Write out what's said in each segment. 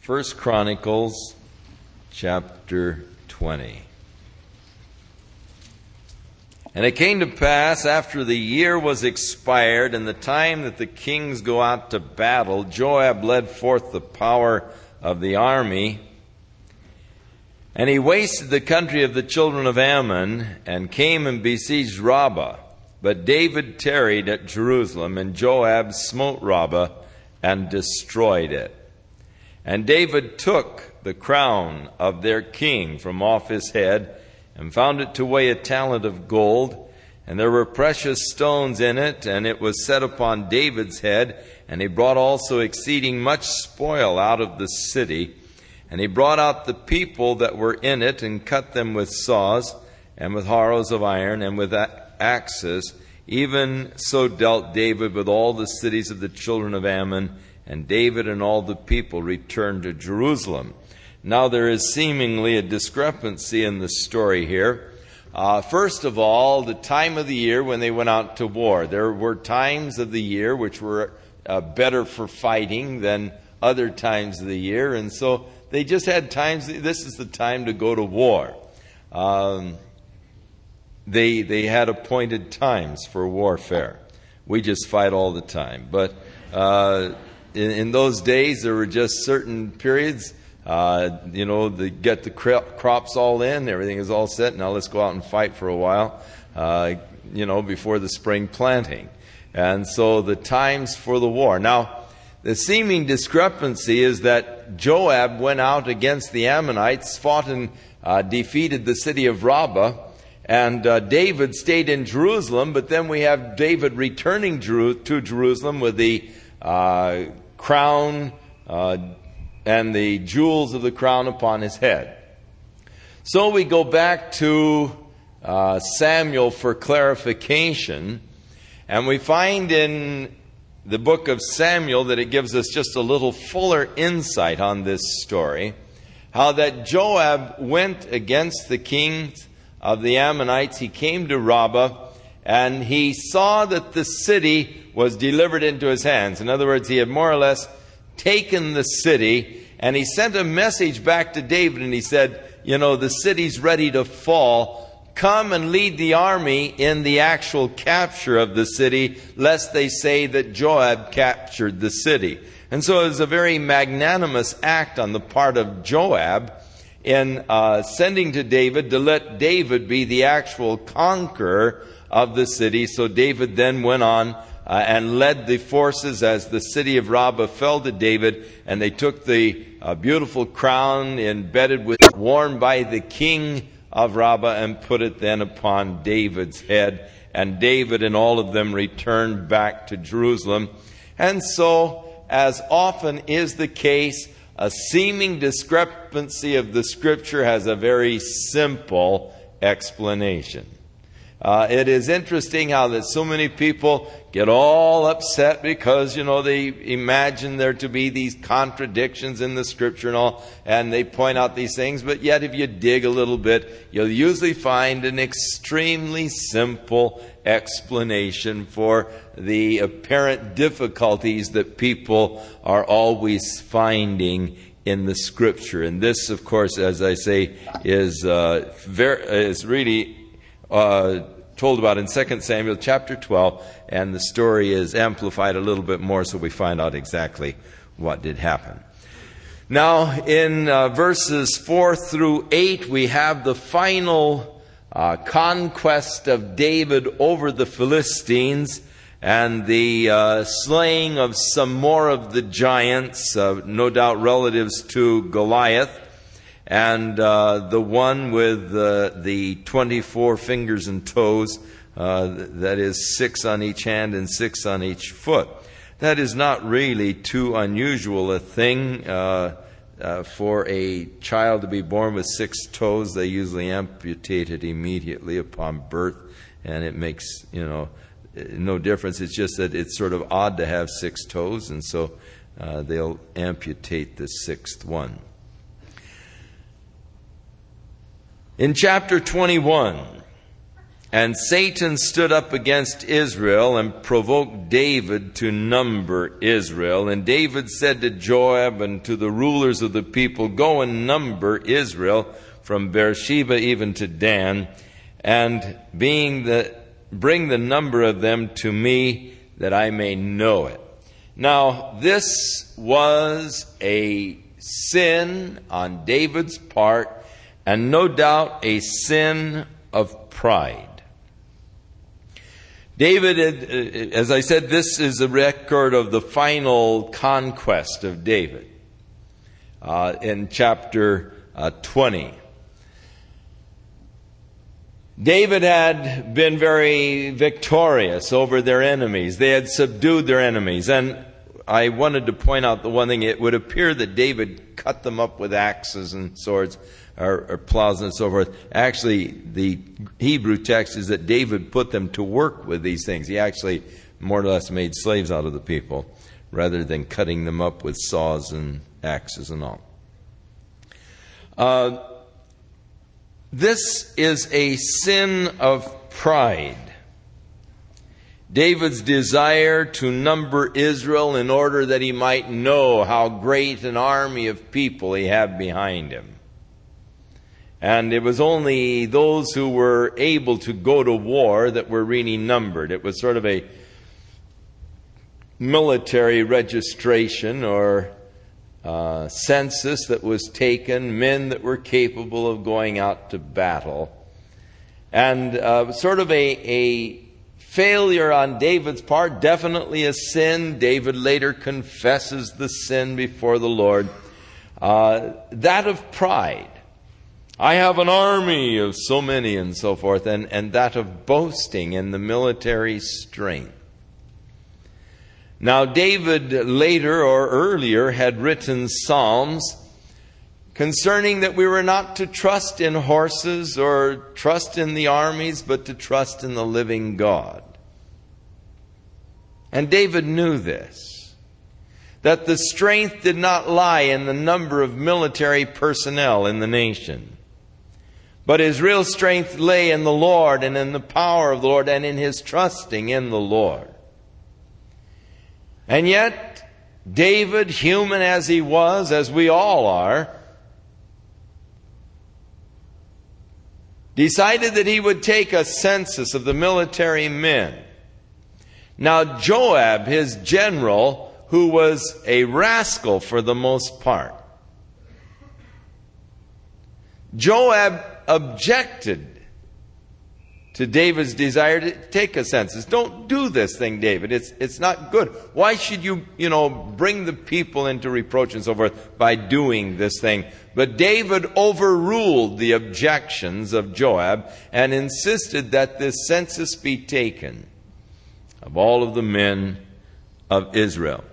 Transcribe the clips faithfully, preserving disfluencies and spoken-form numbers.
First Chronicles chapter twenty. And it came to pass, after the year was expired, and the time that the kings go out to battle, Joab led forth the power of the army, and he wasted the country of the children of Ammon, and came and besieged Rabbah. But David tarried at Jerusalem, and Joab smote Rabbah, and destroyed it. And David took the crown of their king from off his head, and found it to weigh a talent of gold, and there were precious stones in it, and it was set upon David's head. And he brought also exceeding much spoil out of the city. And he brought out the people that were in it, and cut them with saws, and with harrows of iron, and with axes. Even so dealt David with all the cities of the children of Ammon, and David and all the people returned to Jerusalem. Now there is seemingly a discrepancy in the story here. Uh, first of all, the time of the year when they went out to war. There were times of the year which were uh, better for fighting than other times of the year. And so they just had times, this is the time to go to war. Um, they, they had appointed times for warfare. We just fight all the time. But uh, in, in those days, there were just certain periods. Uh, you know, they get the crops all in, everything is all set. Now let's go out and fight for a while, uh, you know, before the spring planting. And so the times for the war. Now, the seeming discrepancy is that Joab went out against the Ammonites, fought and uh, defeated the city of Rabbah, and uh, David stayed in Jerusalem. But then we have David returning Jeru- to Jerusalem with the uh, crown, uh, and the jewels of the crown upon his head. So we go back to uh, Samuel for clarification, and we find in the book of Samuel that it gives us just a little fuller insight on this story, how that Joab went against the kings of the Ammonites. He came to Rabbah, and he saw that the city was delivered into his hands. In other words, he had more or less taken the city, and he sent a message back to David, and he said, you know, the city's ready to fall. Come and lead the army in the actual capture of the city, lest they say that Joab captured the city. And so it was a very magnanimous act on the part of Joab in uh, sending to David to let David be the actual conqueror of the city. So David then went on Uh, and led the forces as the city of Rabbah fell to David, and they took the uh, beautiful crown embedded with, worn by the king of Rabbah, and put it then upon David's head. And David and all of them returned back to Jerusalem. And so, as often is the case, a seeming discrepancy of the Scripture has a very simple explanation. Uh, it is interesting how that so many people get all upset because, you know, they imagine there to be these contradictions in the Scripture and all, and they point out these things. But yet, if you dig a little bit, you'll usually find an extremely simple explanation for the apparent difficulties that people are always finding in the Scripture. And this, of course, as I say, is uh, very, is really Uh, told about in Second Samuel chapter twelve, and the story is amplified a little bit more, so we find out exactly what did happen. Now, in uh, verses four through eight, we have the final uh, conquest of David over the Philistines, and the uh, slaying of some more of the giants, uh, no doubt relatives to Goliath. And uh, the one with uh, the twenty-four fingers and toes, uh, that is six on each hand and six on each foot. That is not really too unusual a thing uh, uh, for a child to be born with six toes. They usually amputate it immediately upon birth, and it makes, you know, no difference. It's just that it's sort of odd to have six toes, and so uh, they'll amputate the sixth one. In chapter twenty-one, And Satan stood up against Israel and provoked David to number Israel. And David said to Joab and to the rulers of the people, "Go and number Israel from Beersheba even to Dan, and being the, bring the number of them to me, that I may know it." Now, this was a sin on David's part, and no doubt a sin of pride. David, as I said, this is a record of the final conquest of David uh, in chapter uh, twenty. David had been very victorious over their enemies. They had subdued their enemies. And I wanted to point out the one thing. It would appear that David cut them up with axes and swords, or, or plows and so forth. Actually, the Hebrew text is that David put them to work with these things. He actually more or less made slaves out of the people, rather than cutting them up with saws and axes and all. Uh, this is a sin of pride. David's desire to number Israel in order that he might know how great an army of people he had behind him. And it was only those who were able to go to war that were really numbered. It was sort of a military registration or uh, census that was taken, men that were capable of going out to battle. And uh, sort of a, a failure on David's part, definitely a sin. David later confesses the sin before the Lord. Uh, that of pride. I have an army of so many and so forth, and, and that of boasting in the military strength. Now, David later or earlier had written Psalms concerning that we were not to trust in horses or trust in the armies, but to trust in the living God. And David knew this, that the strength did not lie in the number of military personnel in the nation. But his real strength lay in the Lord and in the power of the Lord and in his trusting in the Lord. And yet, David, human as he was, as we all are, decided that he would take a census of the military men. Now, Joab, his general, who was a rascal for the most part, Joab objected to David's desire to take a census. Don't do this thing, David. It's it's not good. Why should you, you know, bring the people into reproach and so forth by doing this thing? But David overruled the objections of Joab and insisted that this census be taken of all of the men of Israel.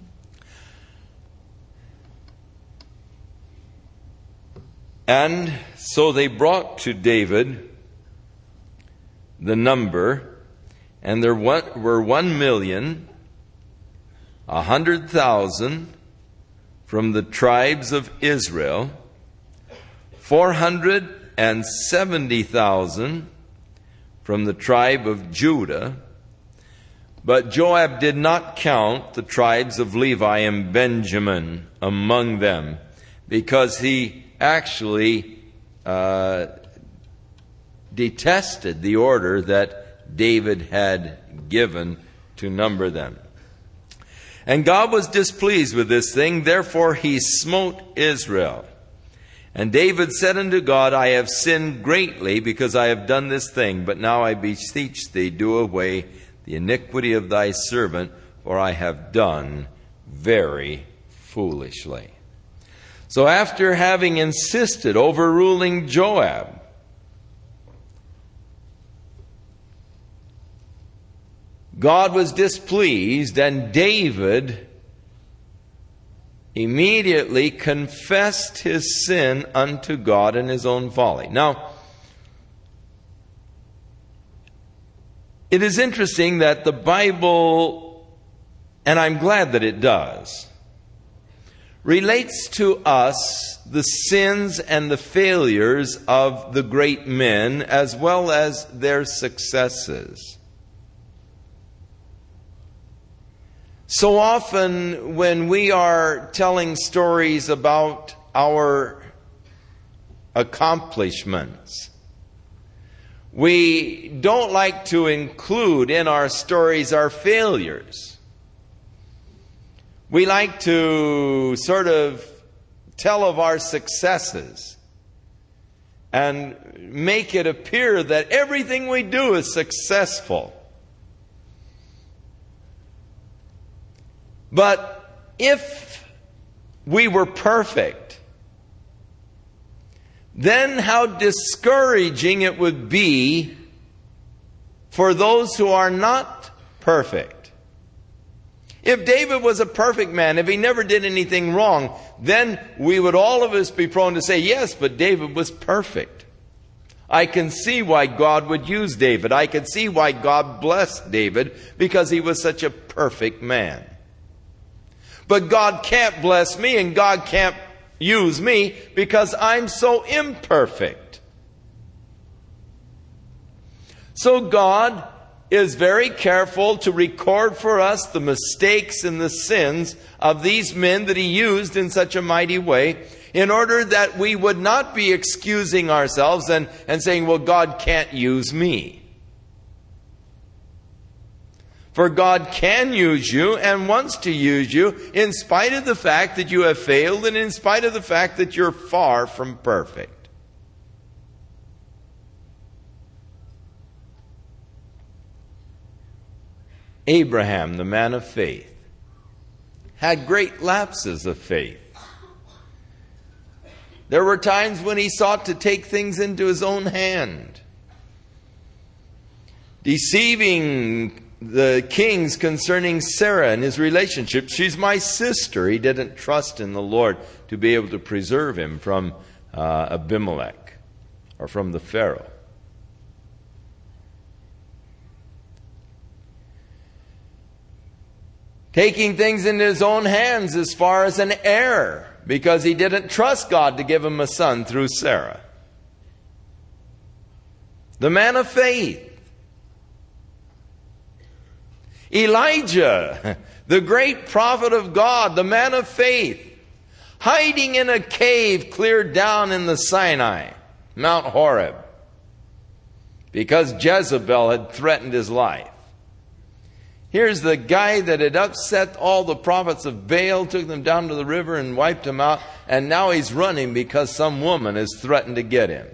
And so they brought to David the number, and there were one million, a hundred thousand from the tribes of Israel, four hundred and seventy thousand from the tribe of Judah. But Joab did not count the tribes of Levi and Benjamin among them, because he actually uh, detested the order that David had given to number them. And God was displeased with this thing, therefore he smote Israel. And David said unto God, I have sinned greatly because I have done this thing, but now I beseech thee, do away the iniquity of thy servant, for I have done very foolishly. So after having insisted, overruling Joab, God was displeased, and David immediately confessed his sin unto God in his own folly. Now, it is interesting that the Bible, and I'm glad that it does, relates to us the sins and the failures of the great men as well as their successes. So often when we are telling stories about our accomplishments, we don't like to include in our stories our failures. We like to sort of tell of our successes and make it appear that everything we do is successful. But if we were perfect, then how discouraging it would be for those who are not perfect. If David was a perfect man, if he never did anything wrong, then we would all of us be prone to say, yes, but David was perfect. I can see why God would use David. I can see why God blessed David, because he was such a perfect man. But God can't bless me and God can't use me because I'm so imperfect. So God is very careful to record for us the mistakes and the sins of these men that he used in such a mighty way, in order that we would not be excusing ourselves and, and saying, well, God can't use me. For God can use you and wants to use you in spite of the fact that you have failed and in spite of the fact that you're far from perfect. Abraham, the man of faith, had great lapses of faith. There were times when he sought to take things into his own hand, deceiving the kings concerning Sarah and his relationship. She's my sister. He didn't trust in the Lord to be able to preserve him from uh, Abimelech or from the Pharaoh. Taking things into his own hands as far as an heir, because he didn't trust God to give him a son through Sarah. The man of faith. Elijah, the great prophet of God, the man of faith, hiding in a cave clear down in the Sinai, Mount Horeb, because Jezebel had threatened his life. Here's the guy that had upset all the prophets of Baal, took them down to the river and wiped them out, and now he's running because some woman has threatened to get him.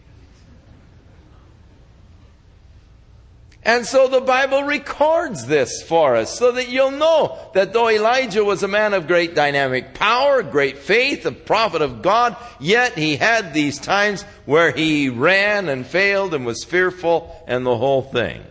And so the Bible records this for us so that you'll know that though Elijah was a man of great dynamic power, great faith, a prophet of God, yet he had these times where he ran and failed and was fearful and the whole thing.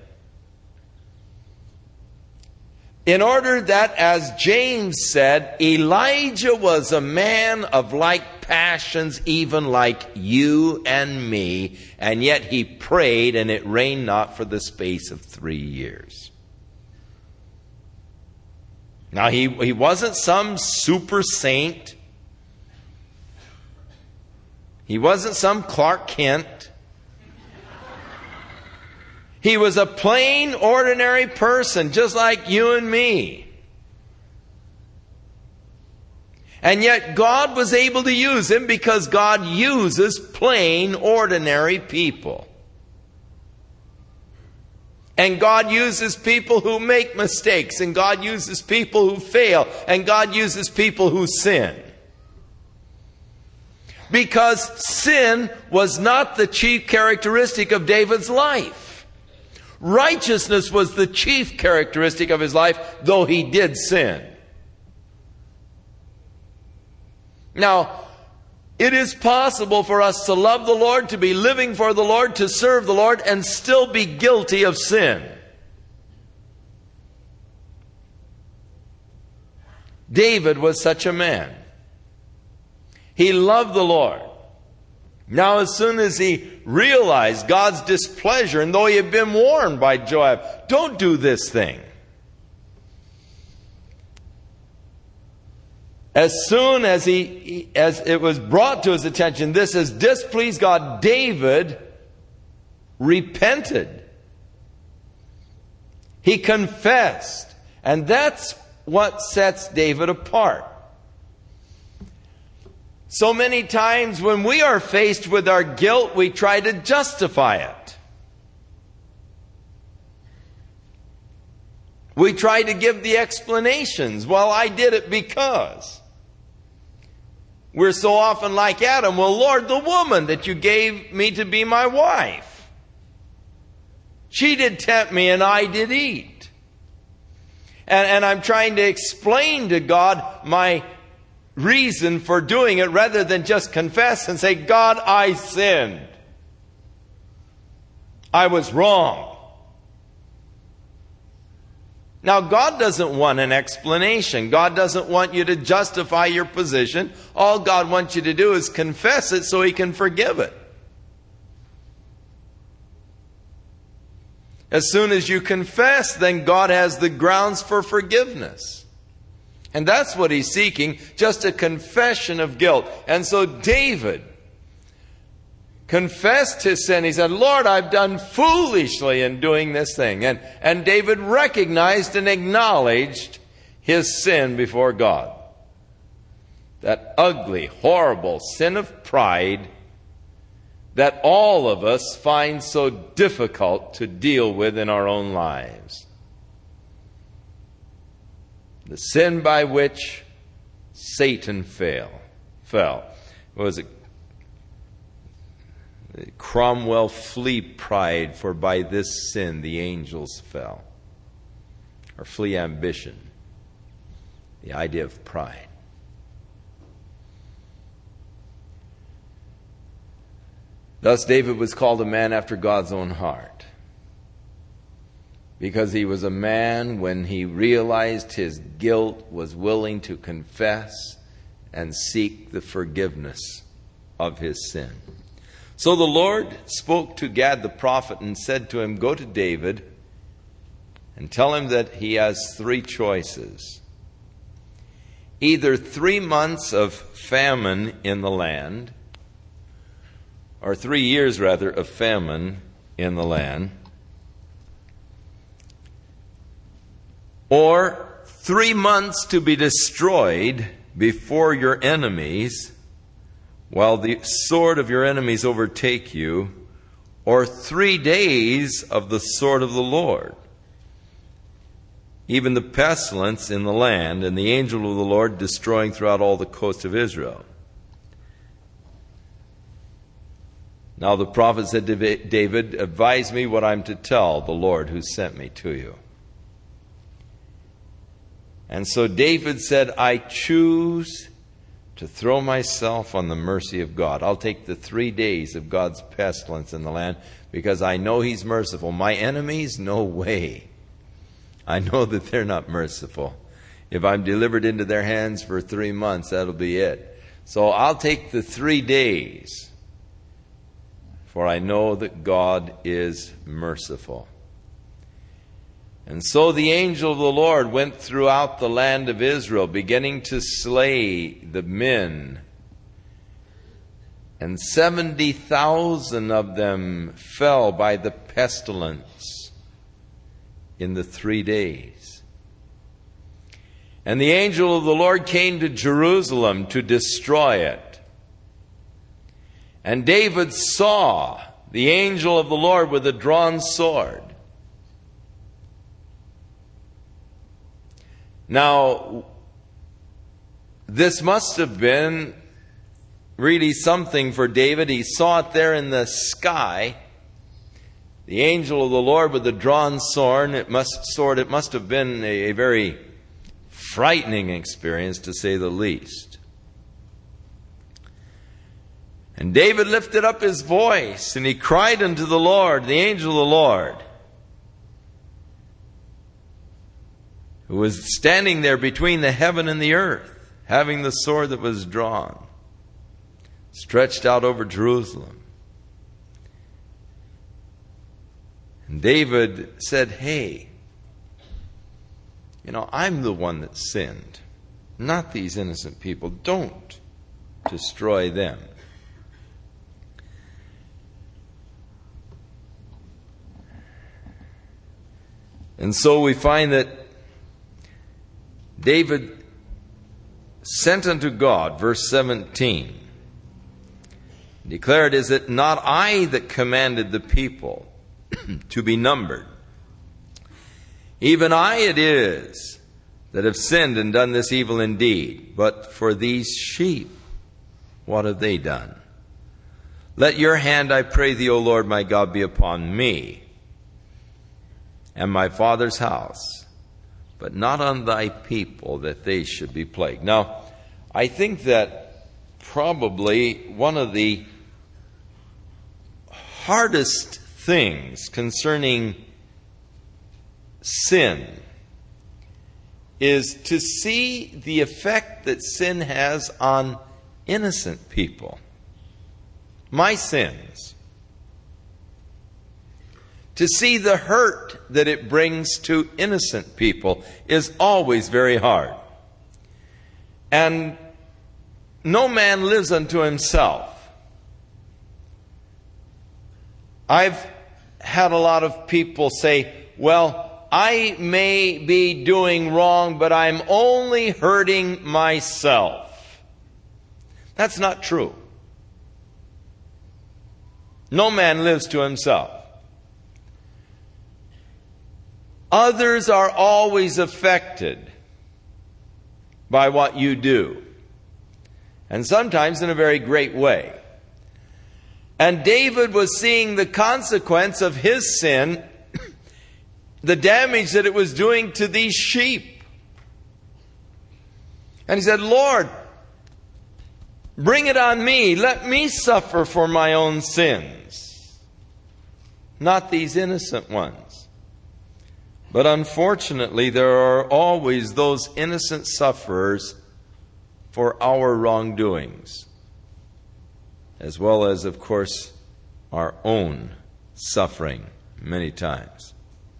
In order that, as James said, Elijah was a man of like passions, even like you and me, and yet he prayed and it rained not for the space of three years. Now, he, he wasn't some super saint. He wasn't some Clark Kent. He was a plain, ordinary person, just like you and me. And yet God was able to use him because God uses plain, ordinary people. And God uses people who make mistakes, and God uses people who fail, and God uses people who sin. Because sin was not the chief characteristic of David's life. Righteousness was the chief characteristic of his life, though he did sin. Now, it is possible for us to love the Lord, to be living for the Lord, to serve the Lord, and still be guilty of sin. David was such a man. He loved the Lord. Now, as soon as he realized God's displeasure, and though he had been warned by Joab, don't do this thing. As soon as he, as it was brought to his attention, this has displeased God, David repented. He confessed. And that's what sets David apart. So many times when we are faced with our guilt, we try to justify it. We try to give the explanations. Well, I did it because. We're so often like Adam. Well, Lord, the woman that you gave me to be my wife, she did tempt me and I did eat. And, and I'm trying to explain to God my reason for doing it rather than just confess and say, God, I sinned. I was wrong. Now, God doesn't want an explanation. God doesn't want you to justify your position. All God wants you to do is confess it so He can forgive it. As soon as you confess, then God has the grounds for forgiveness. And that's what He's seeking, just a confession of guilt. And so David confessed his sin. He said, Lord, I've done foolishly in doing this thing. And, and David recognized and acknowledged his sin before God. That ugly, horrible sin of pride that all of us find so difficult to deal with in our own lives. The sin by which Satan fail, fell. What was it? Cromwell, flee pride, for by this sin the angels fell. Or flee ambition. The idea of pride. Thus David was called a man after God's own heart. Because he was a man, when he realized his guilt, was willing to confess and seek the forgiveness of his sin. So the Lord spoke to Gad the prophet and said to him, go to David and tell him that he has three choices. Either three months of famine in the land, or three years rather of famine in the land, or three months to be destroyed before your enemies, while the sword of your enemies overtake you, or three days of the sword of the Lord, even the pestilence in the land, and the angel of the Lord destroying throughout all the coast of Israel. Now the prophet said to David, advise me what I'm to tell the Lord who sent me to you. And so David said, I choose to throw myself on the mercy of God. I'll take the three days of God's pestilence in the land because I know He's merciful. My enemies, no way. I know that they're not merciful. If I'm delivered into their hands for three months, that'll be it. So I'll take the three days, for I know that God is merciful. And so the angel of the Lord went throughout the land of Israel, beginning to slay the men. And seventy thousand of them fell by the pestilence in the three days. And the angel of the Lord came to Jerusalem to destroy it. And David saw the angel of the Lord with a drawn sword. Now, this must have been really something for David. He saw it there in the sky. The angel of the Lord with the drawn sword. It must, sword, it must have been a, a very frightening experience, to say the least. And David lifted up his voice, and he cried unto the Lord, the angel of the Lord, who was standing there between the heaven and the earth, having the sword that was drawn, stretched out over Jerusalem. And David said, hey, you know, I'm the one that sinned. Not these innocent people. Don't destroy them. And so we find that David sent unto God, verse seventeen, declared, is it not I that commanded the people to be numbered? Even I it is that have sinned and done this evil indeed. But for these sheep, what have they done? Let your hand, I pray thee, O Lord my God, be upon me and my father's house, but not on thy people, that they should be plagued. Now, I think that probably one of the hardest things concerning sin is to see the effect that sin has on innocent people. My sins. To see the hurt that it brings to innocent people is always very hard. And no man lives unto himself. I've had a lot of people say, well, I may be doing wrong, but I'm only hurting myself. That's not true. No man lives to himself. Others are always affected by what you do, and sometimes in a very great way. And David was seeing the consequence of his sin, the damage that it was doing to these sheep. And he said, Lord, bring it on me. Let me suffer for my own sins, not these innocent ones. But unfortunately, there are always those innocent sufferers for our wrongdoings, as well as, of course, our own suffering many times.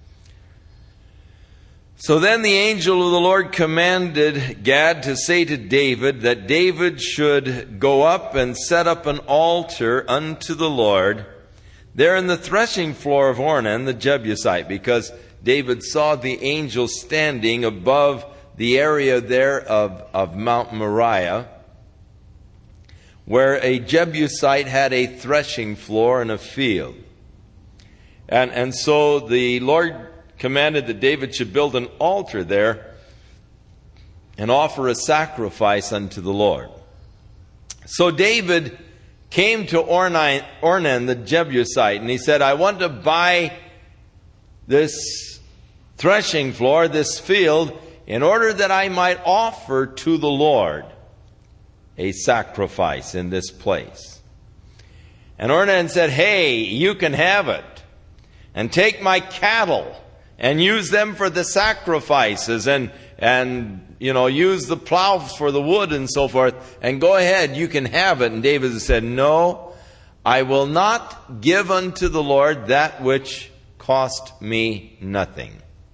So then the angel of the Lord commanded Gad to say to David that David should go up and set up an altar unto the Lord there in the threshing floor of Ornan the Jebusite, because David saw the angel standing above the area there of, of Mount Moriah, where a Jebusite had a threshing floor and a field. And, and so the Lord commanded that David should build an altar there and offer a sacrifice unto the Lord. So David came to Ornan, Ornan the Jebusite, and he said, I want to buy this threshing floor, this field, in order that I might offer to the Lord a sacrifice in this place. And Ornan said, hey, you can have it, and take my cattle and use them for the sacrifices, and, and you know, use the plows for the wood and so forth, and go ahead, you can have it. And David said, no, I will not give unto the Lord that which cost me nothing.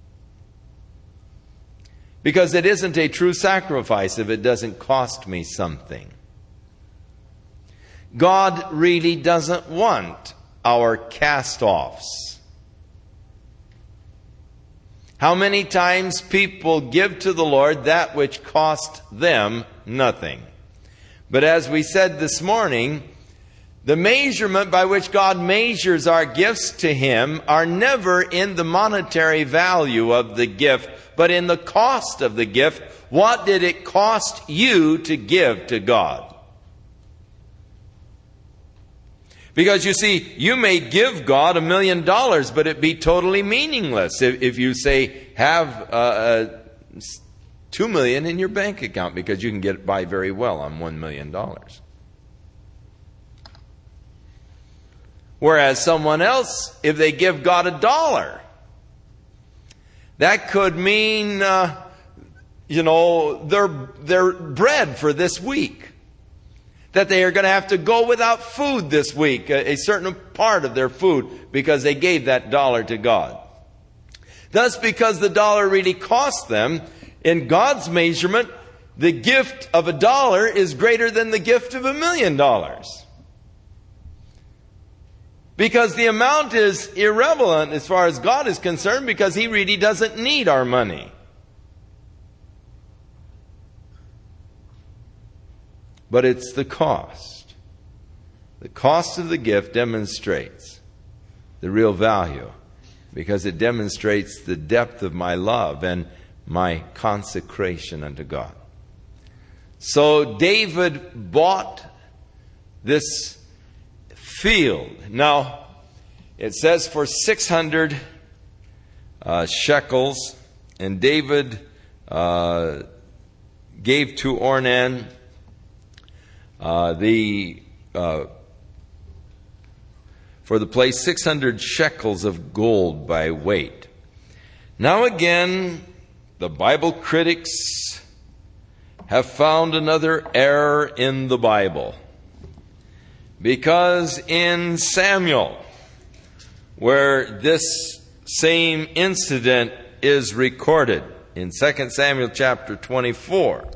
Because it isn't a true sacrifice if it doesn't cost me something. God really doesn't want our cast-offs. How many times people give to the Lord that which cost them nothing. But as we said this morning, the measurement by which God measures our gifts to Him are never in the monetary value of the gift, but in the cost of the gift. What did it cost you to give to God? Because you see, you may give God a million dollars, but it be totally meaningless if, if you say, have uh, uh, two million in your bank account, because you can get by very well on one million dollars. Whereas someone else, if they give God a dollar, that could mean, uh, you know, their, their bread for this week. That they are going to have to go without food this week, a, a certain part of their food, because they gave that dollar to God. Thus, because the dollar really cost them, in God's measurement, the gift of a dollar is greater than the gift of a million dollars. Because the amount is irrelevant as far as God is concerned, because He really doesn't need our money. But it's the cost. The cost of the gift demonstrates the real value, because it demonstrates the depth of my love and my consecration unto God. So David bought this field. Now, it says for six hundred uh, shekels, and David uh, gave to Ornan uh, the uh, for the place six hundred shekels of gold by weight. Now again, the Bible critics have found another error in the Bible. Because in Samuel, where this same incident is recorded, in Second Samuel chapter twenty-four,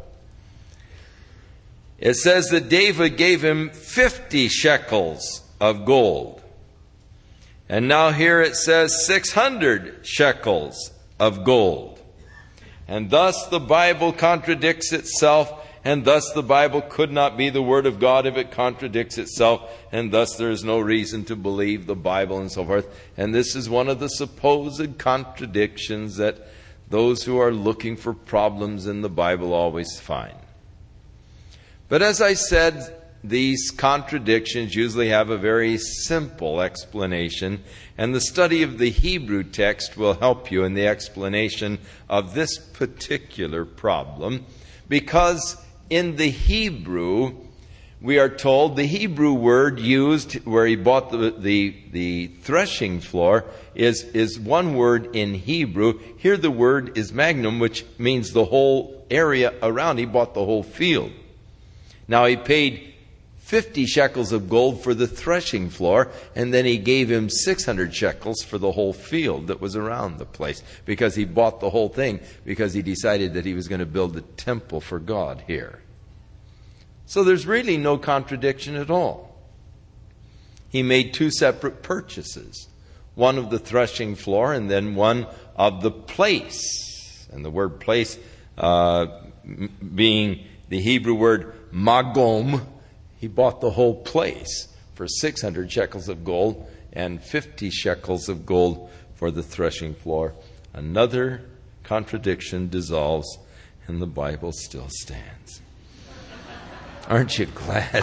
it says that David gave him fifty shekels of gold. And now here it says six hundred shekels of gold. And thus the Bible contradicts itself. And thus the Bible could not be the Word of God if it contradicts itself. And thus there is no reason to believe the Bible and so forth. And this is one of the supposed contradictions that those who are looking for problems in the Bible always find. But as I said, these contradictions usually have a very simple explanation. And the study of the Hebrew text will help you in the explanation of this particular problem. Because in the Hebrew, we are told the Hebrew word used where he bought the, the, the threshing floor is, is one word in Hebrew. Here the word is magnum, which means the whole area around. He bought the whole field. Now he paid fifty shekels of gold for the threshing floor, and then he gave him six hundred shekels for the whole field that was around the place, because he bought the whole thing, because he decided that he was going to build a temple for God here. So there's really no contradiction at all. He made two separate purchases, one of the threshing floor and then one of the place. And the word place uh, being the Hebrew word magom. He bought the whole place for six hundred shekels of gold and fifty shekels of gold for the threshing floor. Another contradiction dissolves and the Bible still stands. Aren't you glad?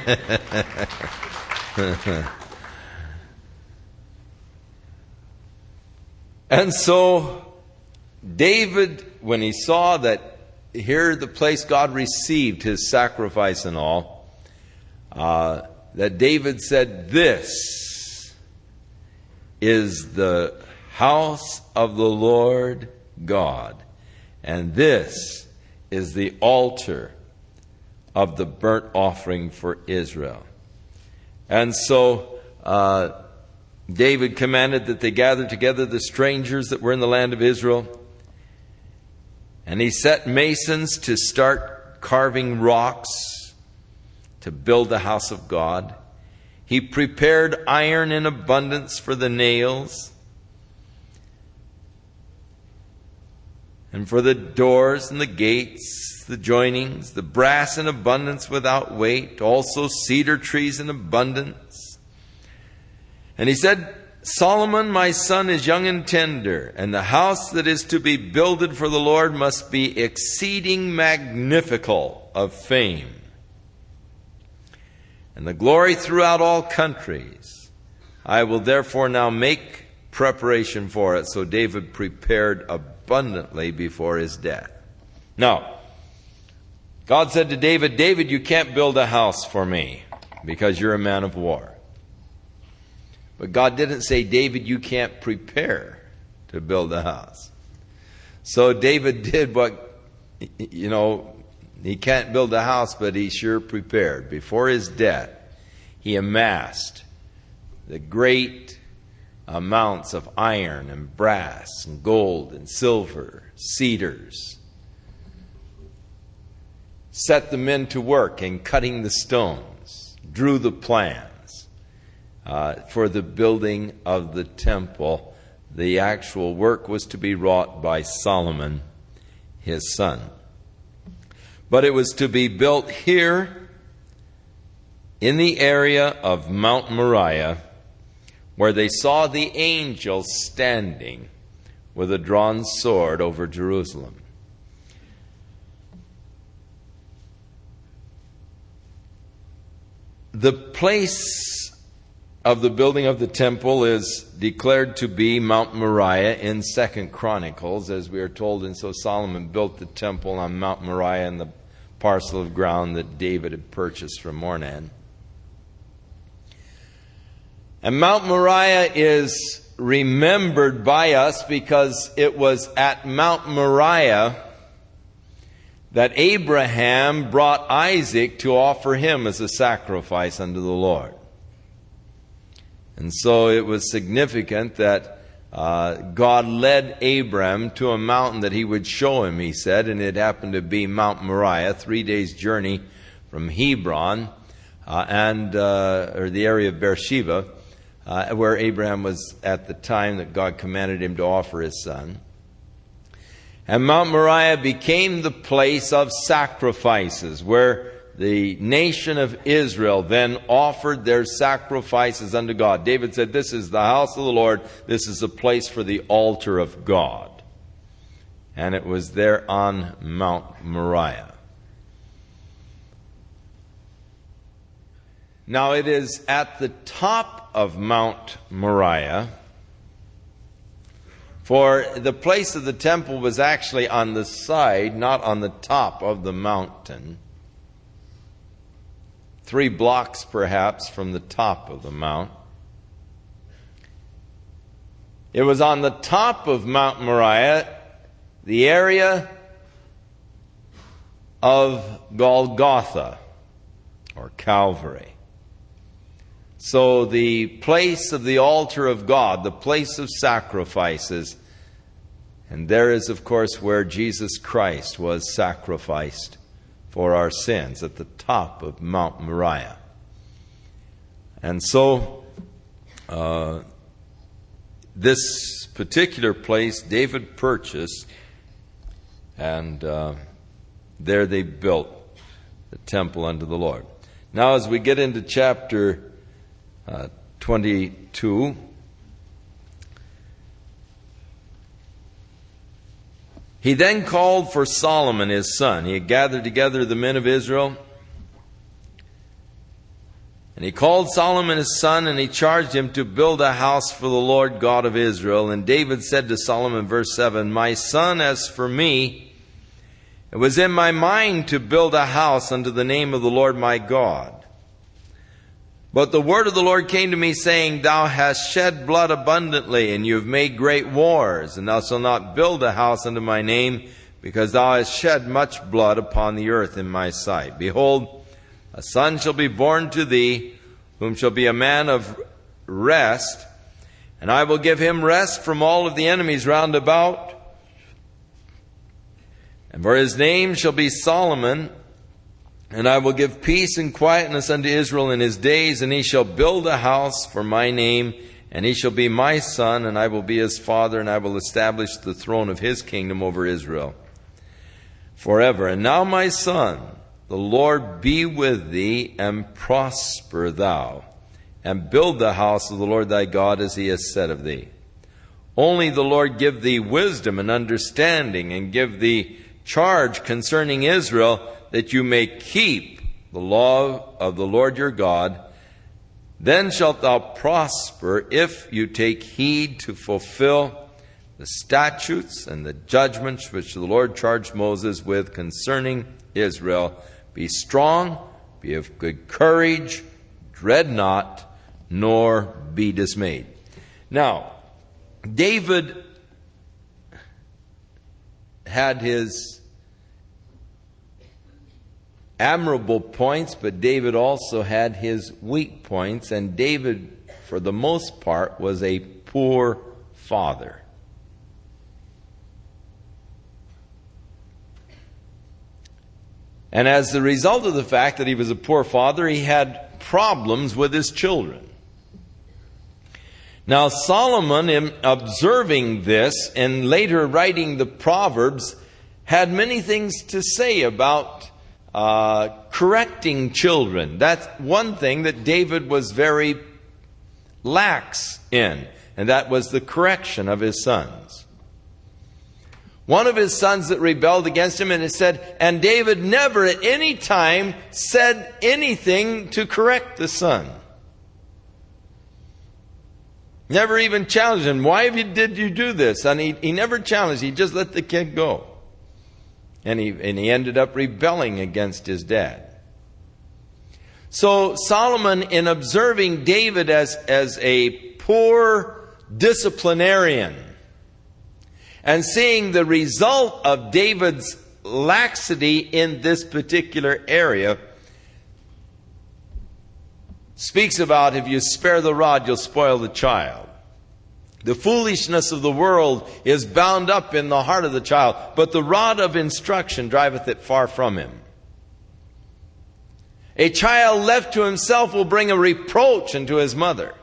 And so David, when he saw that here the place God received his sacrifice and all, Uh, that David said, "This is the house of the Lord God, and this is the altar of the burnt offering for Israel." And so uh, David commanded that they gather together the strangers that were in the land of Israel, and he set masons to start carving rocks to build the house of God. He prepared iron in abundance for the nails and for the doors and the gates, the joinings, the brass in abundance without weight, also cedar trees in abundance. And he said, "Solomon, my son, is young and tender, and the house that is to be builded for the Lord must be exceeding magnifical of fame, and the glory throughout all countries. I will therefore now make preparation for it." So David prepared abundantly before his death. Now, God said to David, "David, you can't build a house for me because you're a man of war." But God didn't say, "David, you can't prepare to build a house." So David did what, you know, he can't build a house, but he sure prepared. Before his death, he amassed the great amounts of iron and brass and gold and silver, cedars, set the men to work in cutting the stones, drew the plans uh, for the building of the temple. The actual work was to be wrought by Solomon, his son. But it was to be built here in the area of Mount Moriah, where they saw the angel standing with a drawn sword over Jerusalem. The place of the building of the temple is declared to be Mount Moriah in Second Chronicles, as we are told. And so Solomon built the temple on Mount Moriah and the parcel of ground that David had purchased from Ornan. And Mount Moriah is remembered by us because it was at Mount Moriah that Abraham brought Isaac to offer him as a sacrifice unto the Lord. And so it was significant that uh, God led Abraham to a mountain that he would show him, he said, and it happened to be Mount Moriah, three days' journey from Hebron, uh, and uh, or the area of Beersheba, uh, where Abraham was at the time that God commanded him to offer his son. And Mount Moriah became the place of sacrifices, where the nation of Israel then offered their sacrifices unto God. David said, "This is the house of the Lord. This is a place for the altar of God." And it was there on Mount Moriah. Now it is at the top of Mount Moriah, for the place of the temple was actually on the side, not on the top of the mountain. Three blocks perhaps from the top of the mount. It was on the top of Mount Moriah, the area of Golgotha, or Calvary. So the place of the altar of God, the place of sacrifices, and there is, of course, where Jesus Christ was sacrificed for our sins, at the top of Mount Moriah. And so, uh, this particular place David purchased, and uh, there they built the temple unto the Lord. Now, as we get into chapter Uh, twenty-two. He then called for Solomon his son. He had gathered together the men of Israel. And he called Solomon his son, and he charged him to build a house for the Lord God of Israel. And David said to Solomon, verse seven, "My son, as for me, it was in my mind to build a house unto the name of the Lord my God. But the word of the Lord came to me, saying, Thou hast shed blood abundantly, and you have made great wars, and thou shalt not build a house unto my name, because thou hast shed much blood upon the earth in my sight. Behold, a son shall be born to thee, whom shall be a man of rest, and I will give him rest from all of the enemies round about. And for his name shall be Solomon, and I will give peace and quietness unto Israel in his days, and he shall build a house for my name, and he shall be my son, and I will be his father, and I will establish the throne of his kingdom over Israel forever. And now, my son, the Lord be with thee, and prosper thou, and build the house of the Lord thy God as he has said of thee. Only the Lord give thee wisdom and understanding, and give thee charge concerning Israel, that you may keep the law of the Lord your God. Then shalt thou prosper if you take heed to fulfill the statutes and the judgments which the Lord charged Moses with concerning Israel. Be strong, be of good courage, dread not, nor be dismayed." Now, David had his admirable points, but David also had his weak points, and David, for the most part, was a poor father. And as the result of the fact that he was a poor father, he had problems with his children. Now Solomon, in observing this and later writing the Proverbs, had many things to say about uh, correcting children. That's one thing that David was very lax in, and that was the correction of his sons. One of his sons that rebelled against him, and it said, and David never at any time said anything to correct the son. Never even challenged him. Why have you, did you do this? And he, he never challenged. He just let the kid go. And he, and he ended up rebelling against his dad. So Solomon, in observing David as, as a poor disciplinarian, and seeing the result of David's laxity in this particular area, speaks about if you spare the rod, you'll spoil the child. The foolishness of the world is bound up in the heart of the child, but the rod of instruction driveth it far from him. A child left to himself will bring a reproach unto his mother.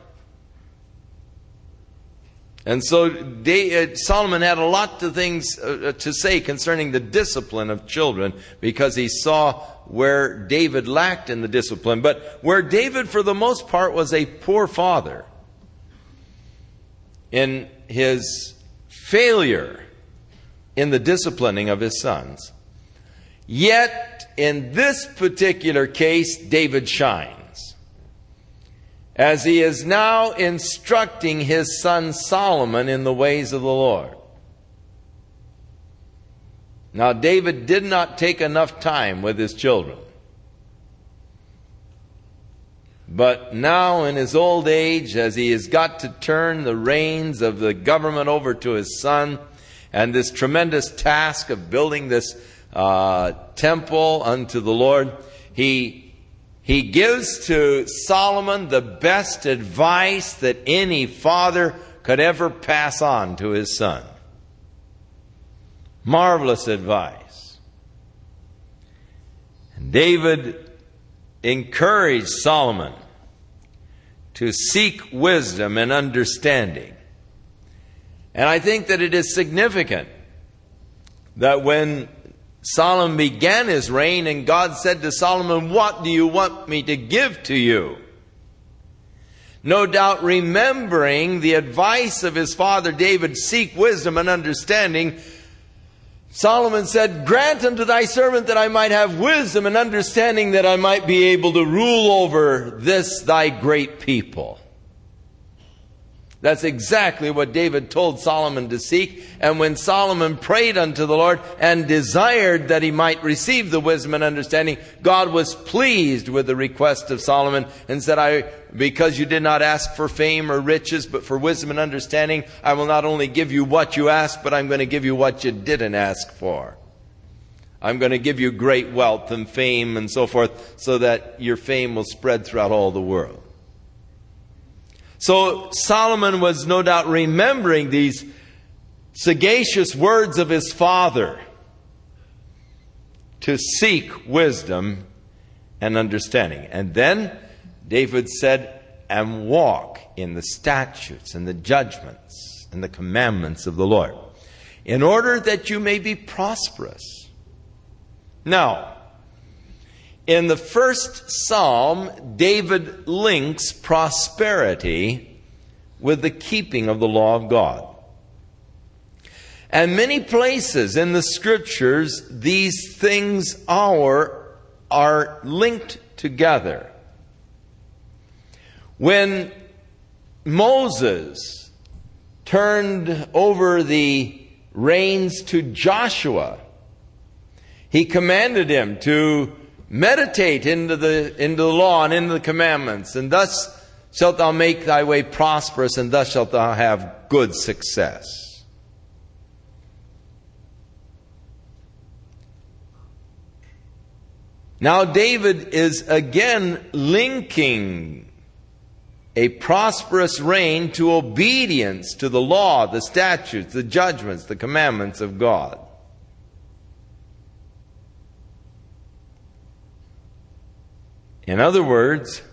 And so Solomon had a lot of things to say concerning the discipline of children, because he saw where David lacked in the discipline. But where David, for the most part, was a poor father in his failure in the disciplining of his sons, yet in this particular case, David shines, as he is now instructing his son Solomon in the ways of the Lord. Now, David did not take enough time with his children. But now in his old age, as he has got to turn the reins of the government over to his son, and this tremendous task of building this uh, temple unto the Lord, he He gives to Solomon the best advice that any father could ever pass on to his son. Marvelous advice. And David encouraged Solomon to seek wisdom and understanding. And I think that it is significant that when Solomon began his reign, and God said to Solomon, what do you want me to give to you? No doubt remembering the advice of his father David, seek wisdom and understanding, Solomon said, grant unto thy servant that I might have wisdom and understanding, that I might be able to rule over this thy great people. That's exactly what David told Solomon to seek. And when Solomon prayed unto the Lord and desired that he might receive the wisdom and understanding, God was pleased with the request of Solomon and said, I, because you did not ask for fame or riches, but for wisdom and understanding, I will not only give you what you asked, but I'm going to give you what you didn't ask for. I'm going to give you great wealth and fame and so forth, so that your fame will spread throughout all the world. So Solomon was no doubt remembering these sagacious words of his father to seek wisdom and understanding. And then David said, and walk in the statutes and the judgments and the commandments of the Lord, in order that you may be prosperous. Now, in the first psalm, David links prosperity with the keeping of the law of God. And many places in the scriptures, these things are, are linked together. When Moses turned over the reins to Joshua, he commanded him to meditate into the, into the law and into the commandments, and thus shalt thou make thy way prosperous, and thus shalt thou have good success. Now David is again linking a prosperous reign to obedience to the law, the statutes, the judgments, the commandments of God. In other words,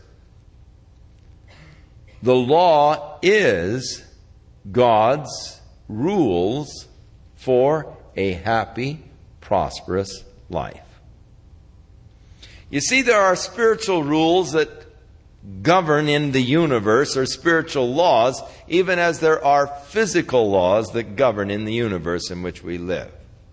the law is God's rules for a happy, prosperous life. You see, there are spiritual rules that govern in the universe, or spiritual laws, even as there are physical laws that govern in the universe in which we live.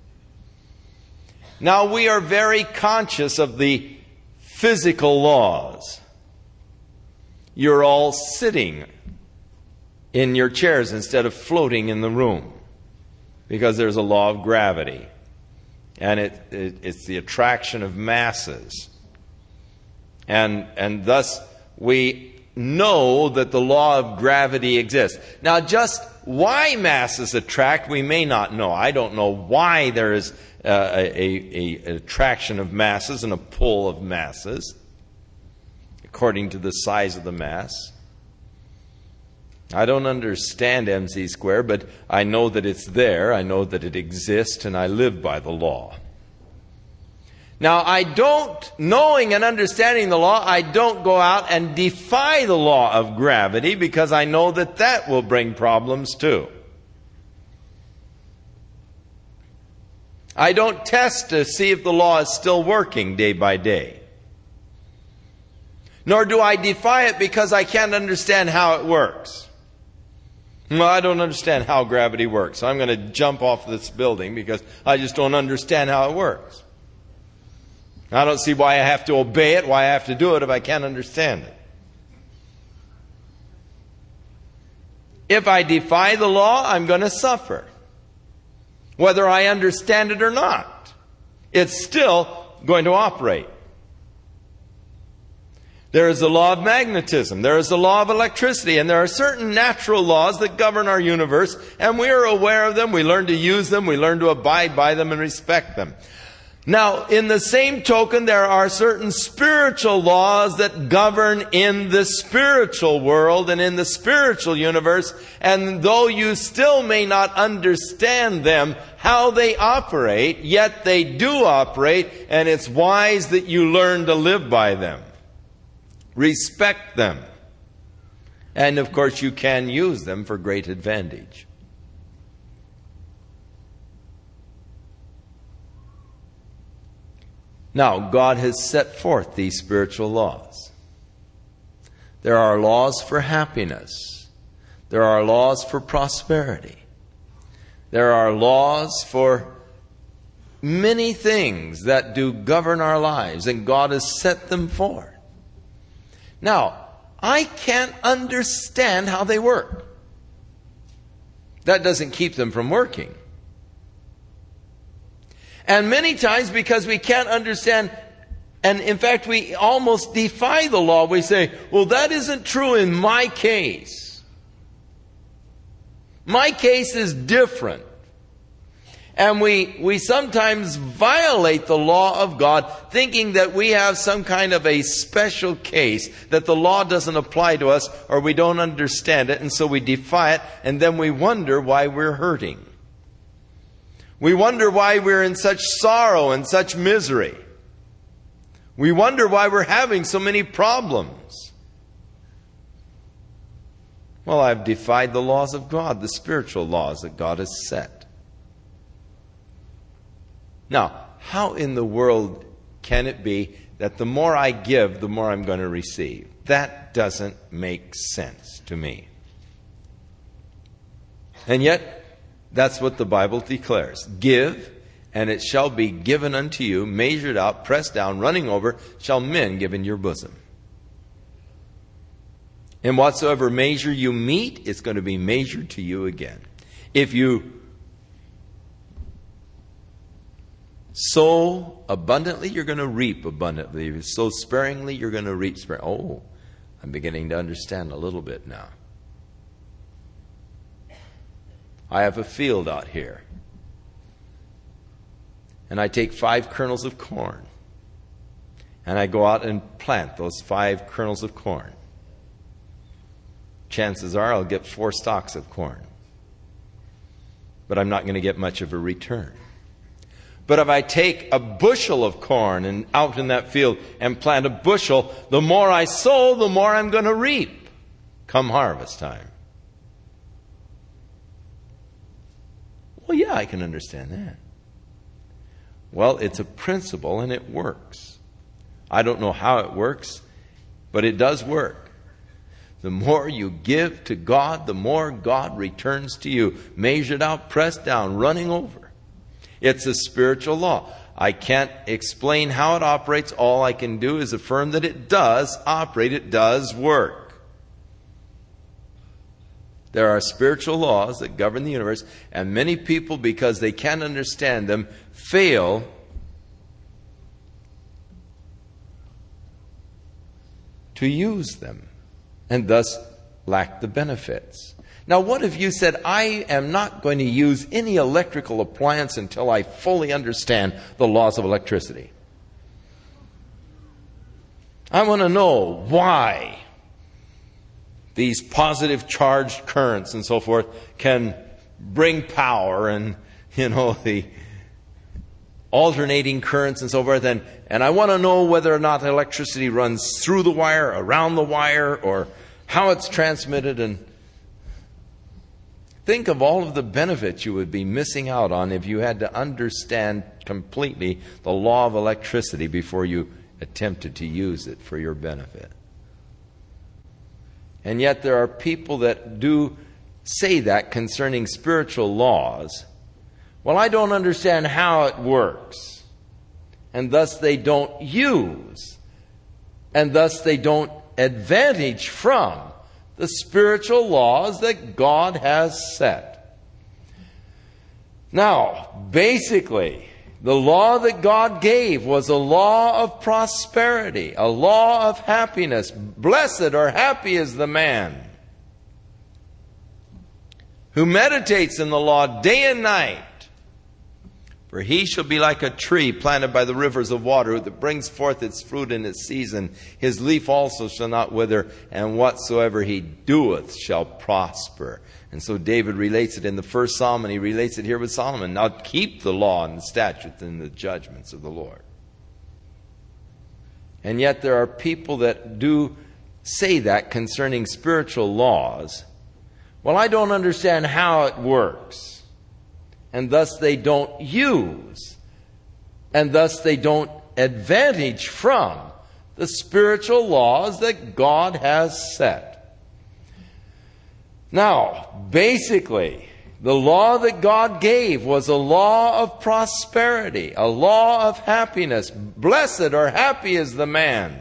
Now, we are very conscious of the physical laws. You're all sitting in your chairs instead of floating in the room, because there's a law of gravity, and it, it, it's the attraction of masses. And, and thus, we know that the law of gravity exists. Now, just why masses attract, we may not know. I don't know why there is uh, a, a, a attraction of masses and a pull of masses, according to the size of the mass. I don't understand M C squared, but I know that it's there. I know that it exists, and I live by the law. Now, I don't, knowing and understanding the law, I don't go out and defy the law of gravity, because I know that that will bring problems too. I don't test to see if the law is still working day by day. Nor do I defy it because I can't understand how it works. Well, I don't understand how gravity works, so I'm going to jump off this building because I just don't understand how it works. I don't see why I have to obey it, why I have to do it if I can't understand it. If I defy the law, I'm going to suffer. Whether I understand it or not, it's still going to operate. There is the law of magnetism. There is the law of electricity. And there are certain natural laws that govern our universe. And we are aware of them. We learn to use them. We learn to abide by them and respect them. Now, in the same token, there are certain spiritual laws that govern in the spiritual world and in the spiritual universe. And though you still may not understand them, how they operate, yet they do operate. And it's wise that you learn to live by them. Respect them. And of course, you can use them for great advantage. Now, God has set forth these spiritual laws. There are laws for happiness. There are laws for prosperity. There are laws for many things that do govern our lives, and God has set them forth. Now, I can't understand how they work. That doesn't keep them from working. And many times, because we can't understand, and in fact we almost defy the law, we say, well, that isn't true in my case. My case is different. And we, we sometimes violate the law of God, thinking that we have some kind of a special case, that the law doesn't apply to us, or we don't understand it, and so we defy it, and then we wonder why we're hurting. We wonder why we're in such sorrow and such misery. We wonder why we're having so many problems. Well, I've defied the laws of God, the spiritual laws that God has set. Now, how in the world can it be that the more I give, the more I'm going to receive? That doesn't make sense to me. And yet, that's what the Bible declares. Give, and it shall be given unto you, measured out, pressed down, running over, shall men give in your bosom. And whatsoever measure you meet, it's going to be measured to you again. If you sow abundantly, you're going to reap abundantly. If you sow sparingly, you're going to reap sparingly. Oh, I'm beginning to understand a little bit now. I have a field out here. And I take five kernels of corn. And I go out and plant those five kernels of corn. Chances are I'll get four stalks of corn. But I'm not going to get much of a return. But if I take a bushel of corn and out in that field and plant a bushel, the more I sow, the more I'm going to reap come harvest time. Well, yeah, I can understand that. Well, it's a principle and it works. I don't know how it works, but it does work. The more you give to God, the more God returns to you. Measured out, pressed down, running over. It's a spiritual law. I can't explain how it operates. All I can do is affirm that it does operate. It does work. There are spiritual laws that govern the universe, and many people, because they can't understand them, fail to use them, and thus lack the benefits. Now, what if you said, I am not going to use any electrical appliance until I fully understand the laws of electricity? I want to know why these positive charged currents and so forth can bring power, and, you know, the alternating currents and so forth. And, and I want to know whether or not electricity runs through the wire, around the wire, or how it's transmitted. And think of all of the benefits you would be missing out on if you had to understand completely the law of electricity before you attempted to use it for your benefit. And yet there are people that do say that concerning spiritual laws. Well, I don't understand how it works. And thus they don't use. And thus they don't advantage from the spiritual laws that God has set. Now, basically, the law that God gave was a law of prosperity, a law of happiness. Blessed or happy is the man who meditates in the law day and night. For he shall be like a tree planted by the rivers of water that brings forth its fruit in its season. His leaf also shall not wither, and whatsoever he doeth shall prosper. And so David relates it in the first psalm, and he relates it here with Solomon. Now keep the law and the statutes and the judgments of the Lord. And yet there are people that do say that concerning spiritual laws. Well, I don't understand how it works. And thus they don't use. And thus they don't advantage from the spiritual laws that God has set. Now, basically, the law that God gave was a law of prosperity, a law of happiness. Blessed or happy is the man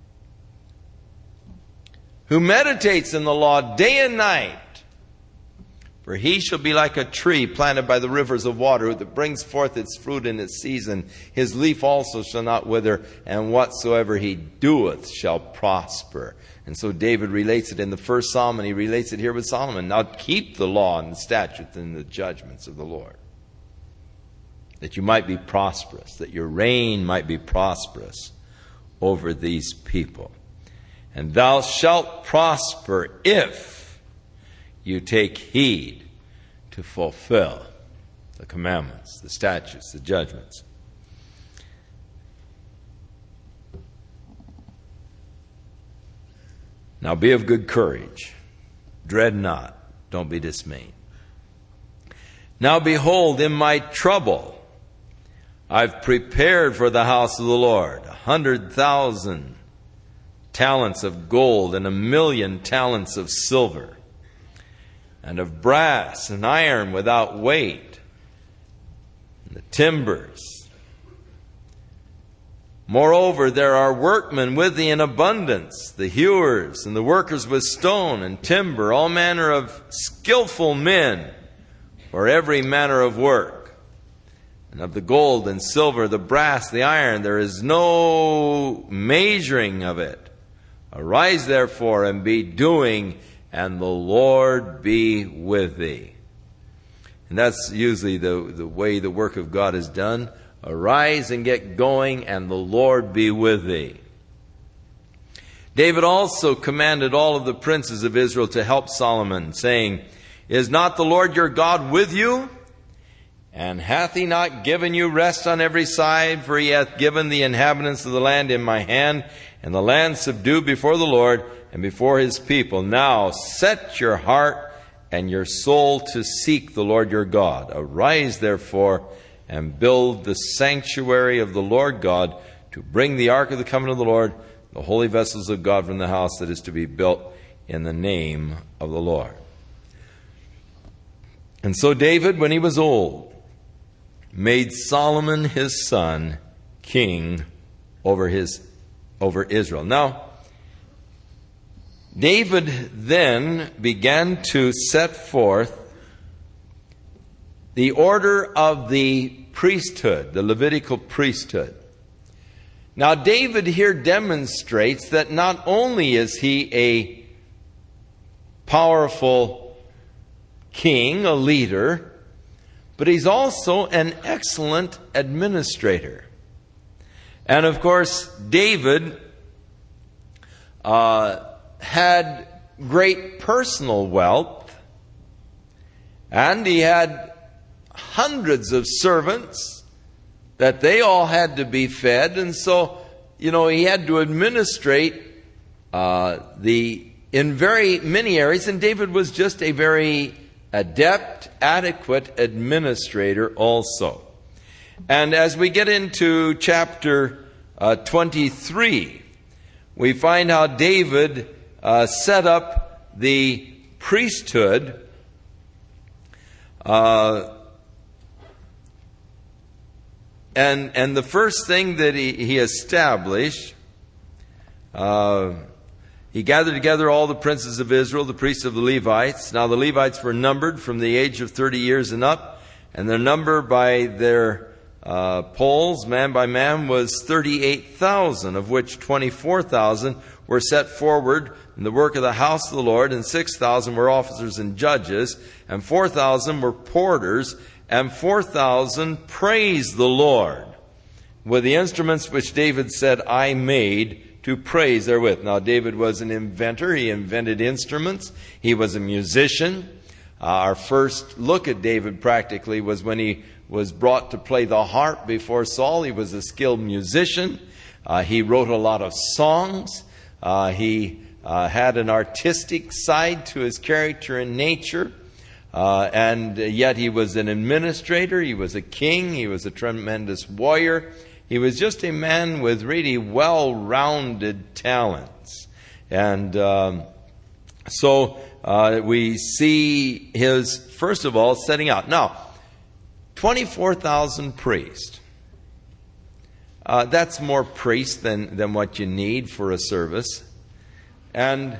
who meditates in the law day and night. For he shall be like a tree planted by the rivers of water that brings forth its fruit in its season. His leaf also shall not wither, and whatsoever he doeth shall prosper. And so David relates it in the first psalm, and he relates it here with Solomon. Now keep the law and the statutes and the judgments of the Lord, that you might be prosperous, that your reign might be prosperous over these people. And thou shalt prosper if you take heed to fulfill the commandments, the statutes, the judgments. Now be of good courage. Dread not. Don't be dismayed. Now behold, in my trouble, I've prepared for the house of the Lord a hundred thousand talents of gold and a million talents of silver, and of brass and iron without weight, and the timbers. Moreover, there are workmen with thee in abundance, the hewers and the workers with stone and timber, all manner of skillful men for every manner of work. And of the gold and silver, the brass, the iron, there is no measuring of it. Arise therefore and be doing, and the Lord be with thee. And that's usually the, the way the work of God is done. Arise and get going, and the Lord be with thee. David also commanded all of the princes of Israel to help Solomon, saying, Is not the Lord your God with you? And hath he not given you rest on every side? For he hath given the inhabitants of the land in my hand, and the land subdued before the Lord and before his people. Now set your heart and your soul to seek the Lord your God. Arise therefore and build the sanctuary of the Lord God, to bring the ark of the covenant of the Lord, the holy vessels of God, from the house that is to be built in the name of the Lord. And so David, when he was old, made Solomon his son king over his over Israel. Now, David then began to set forth the order of the priesthood, the Levitical priesthood. Now, David here demonstrates that not only is he a powerful king, a leader, but he's also an excellent administrator. And of course, David uh, had great personal wealth, and he had hundreds of servants that they all had to be fed, and so, you know, he had to administrate uh, the in very many areas, and David was just a very adept, adequate administrator also. And as we get into chapter uh, twenty-three, we find how David uh, set up the priesthood uh, And and the first thing that he, he established, uh, he gathered together all the princes of Israel, the priests of the Levites. Now the Levites were numbered from the age of thirty years and up, and their number by their uh, polls, man by man, was thirty-eight thousand, of which twenty-four thousand were set forward in the work of the house of the Lord, and six thousand were officers and judges, and four thousand were porters, and four thousand praised the Lord with the instruments which David said, I made to praise therewith. Now, David was an inventor. He invented instruments. He was a musician. Uh, our first look at David practically was when he was brought to play the harp before Saul. He was a skilled musician. Uh, he wrote a lot of songs. Uh, he uh, had an artistic side to his character and nature. Uh, and yet he was an administrator, he was a king, he was a tremendous warrior. He was just a man with really well-rounded talents. And um, so uh, we see his, first of all, setting out. Now, twenty-four thousand priests. Uh, that's more priests than, than what you need for a service. And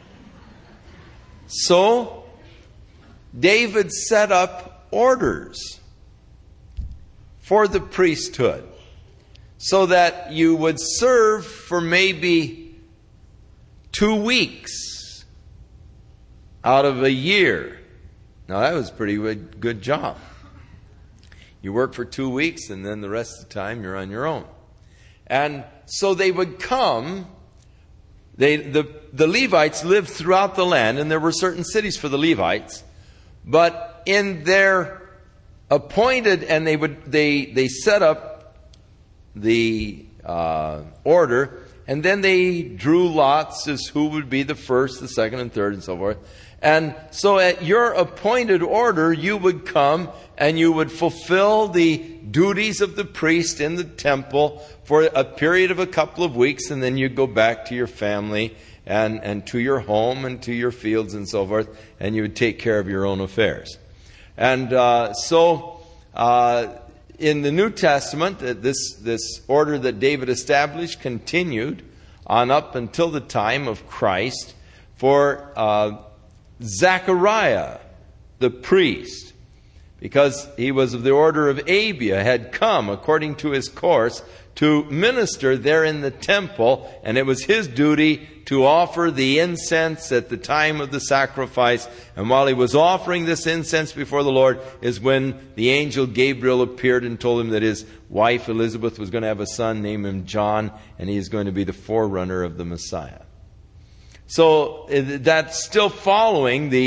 so David set up orders for the priesthood so that you would serve for maybe two weeks out of a year. Now that was a pretty good, good job. You work for two weeks and then the rest of the time you're on your own. And so they would come. They, the, the Levites lived throughout the land, and there were certain cities for the Levites. But in their appointed, and they would they they set up the uh, order, and then they drew lots as who would be the first, the second, and third, and so forth. And so at your appointed order, you would come and you would fulfill the duties of the priest in the temple for a period of a couple of weeks, and then you'd go back to your family and, and to your home and to your fields and so forth, and you would take care of your own affairs. And uh, so uh, in the New Testament, uh, this, this order that David established continued on up until the time of Christ. For uh, Zechariah, the priest, because he was of the order of Abia, had come according to his course to minister there in the temple, and it was his duty to offer the incense at the time of the sacrifice. And while he was offering this incense before the Lord is when the angel Gabriel appeared and told him that his wife Elizabeth was going to have a son, name him John, and he is going to be the forerunner of the Messiah. So that's still following the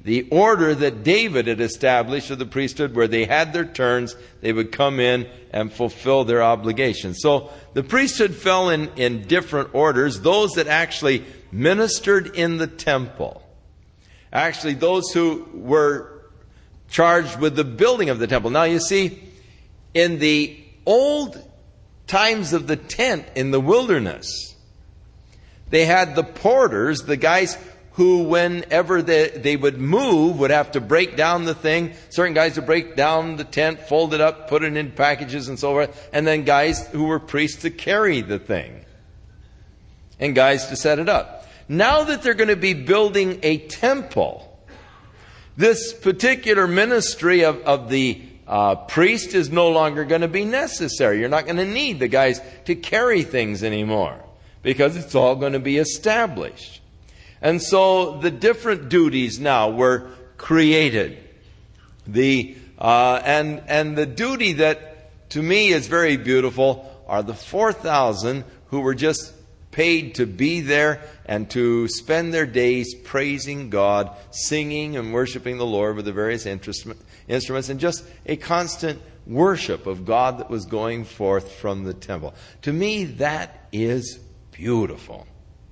the order that David had established of the priesthood, where they had their turns, they would come in and fulfill their obligations. So the priesthood fell in, in different orders. Those that actually ministered in the temple. Actually, those who were charged with the building of the temple. Now you see, in the old times of the tent in the wilderness, they had the porters, the guys who, whenever they, they would move, would have to break down the thing. Certain guys would break down the tent, fold it up, put it in packages and so forth. And then guys who were priests to carry the thing. And guys to set it up. Now that they're going to be building a temple, this particular ministry of, of the uh, priest is no longer going to be necessary. You're not going to need the guys to carry things anymore, because it's all going to be established. And so the different duties now were created. The uh, and and the duty that to me is very beautiful are the four thousand who were just paid to be there and to spend their days praising God, singing and worshiping the Lord with the various instruments, and just a constant worship of God that was going forth from the temple. To me, that is beautiful.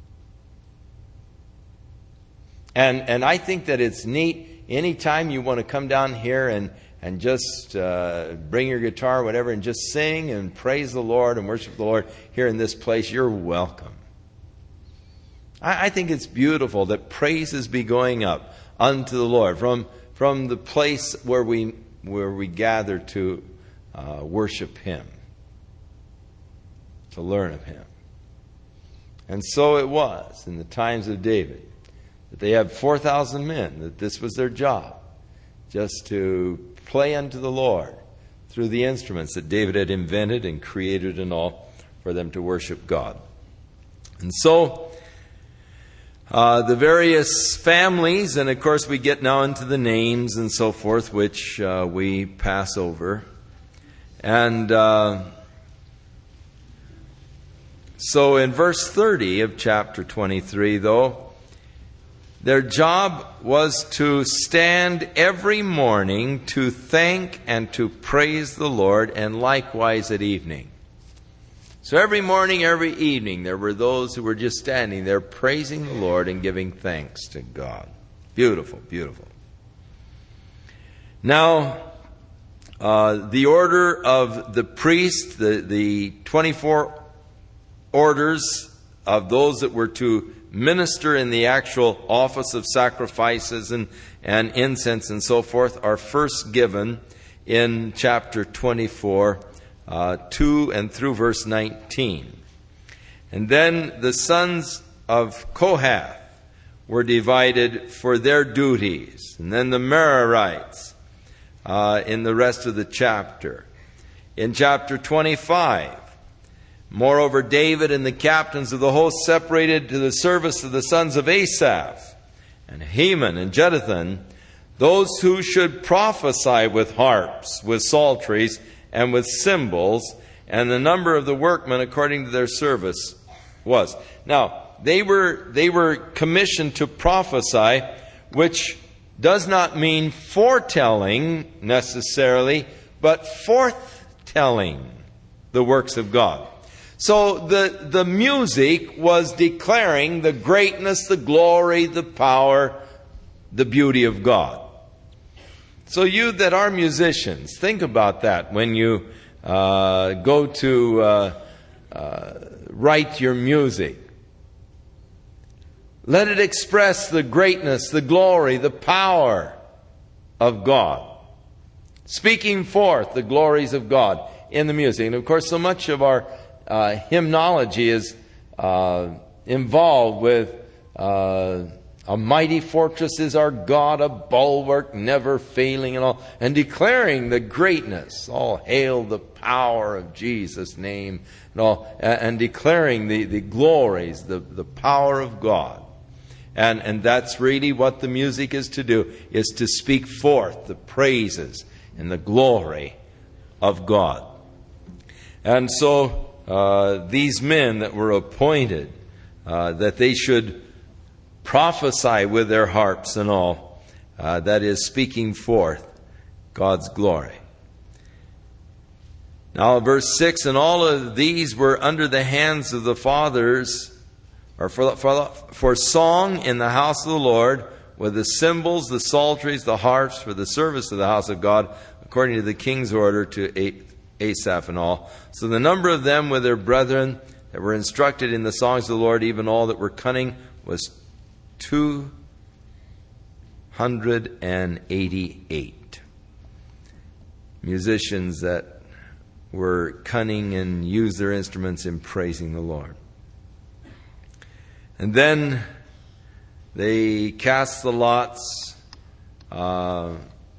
And and I think that it's neat. Anytime you want to come down here and, and just uh, bring your guitar or whatever and just sing and praise the Lord and worship the Lord here in this place, you're welcome. I, I think it's beautiful that praises be going up unto the Lord from from the place where we where we gather to uh, worship Him, to learn of Him. And so it was in the times of David, that they had four thousand men, that this was their job, just to play unto the Lord through the instruments that David had invented and created and all, for them to worship God. And so uh, the various families, and of course we get now into the names and so forth, which uh, we pass over. And uh, so in verse thirty of chapter twenty-three, though, their job was to stand every morning to thank and to praise the Lord, and likewise at evening. So every morning, every evening, there were those who were just standing there praising the Lord and giving thanks to God. Beautiful, beautiful. Now, uh, the order of the priest, the, the twenty-four orders of those that were to minister in the actual office of sacrifices and, and incense and so forth, are first given in chapter twenty-four, uh, two and through verse nineteen. And then the sons of Kohath were divided for their duties. And then the Merarites uh, in the rest of the chapter. In chapter twenty-five, moreover, David and the captains of the host separated to the service of the sons of Asaph, and Heman and Jeduthun, those who should prophesy with harps, with psalteries, and with cymbals, and the number of the workmen according to their service was. Now, they were they were commissioned to prophesy, which does not mean foretelling necessarily, but forthtelling the works of God. So the, the music was declaring the greatness, the glory, the power, the beauty of God. So you that are musicians, think about that when you uh, go to uh, uh, write your music. Let it express the greatness, the glory, the power of God. Speaking forth the glories of God in the music. And of course, so much of our Uh, hymnology is uh, involved with uh, a mighty fortress is our God, a bulwark never failing, and all, and declaring the greatness. All hail the power of Jesus' name, and all, and, and declaring the, the glories, the, the power of God. And and that's really what the music is to do, is to speak forth the praises and the glory of God. And so Uh, these men that were appointed, uh, that they should prophesy with their harps and all, uh, that is, speaking forth God's glory. Now, verse six, and all of these were under the hands of the fathers, or for, for, for song in the house of the Lord, with the cymbals, the psalteries, the harps, for the service of the house of God, according to the king's order to Asaph and all. So the number of them with their brethren that were instructed in the songs of the Lord, even all that were cunning, was two hundred eighty-eight. Musicians that were cunning and used their instruments in praising the Lord. And then they cast the lots uh,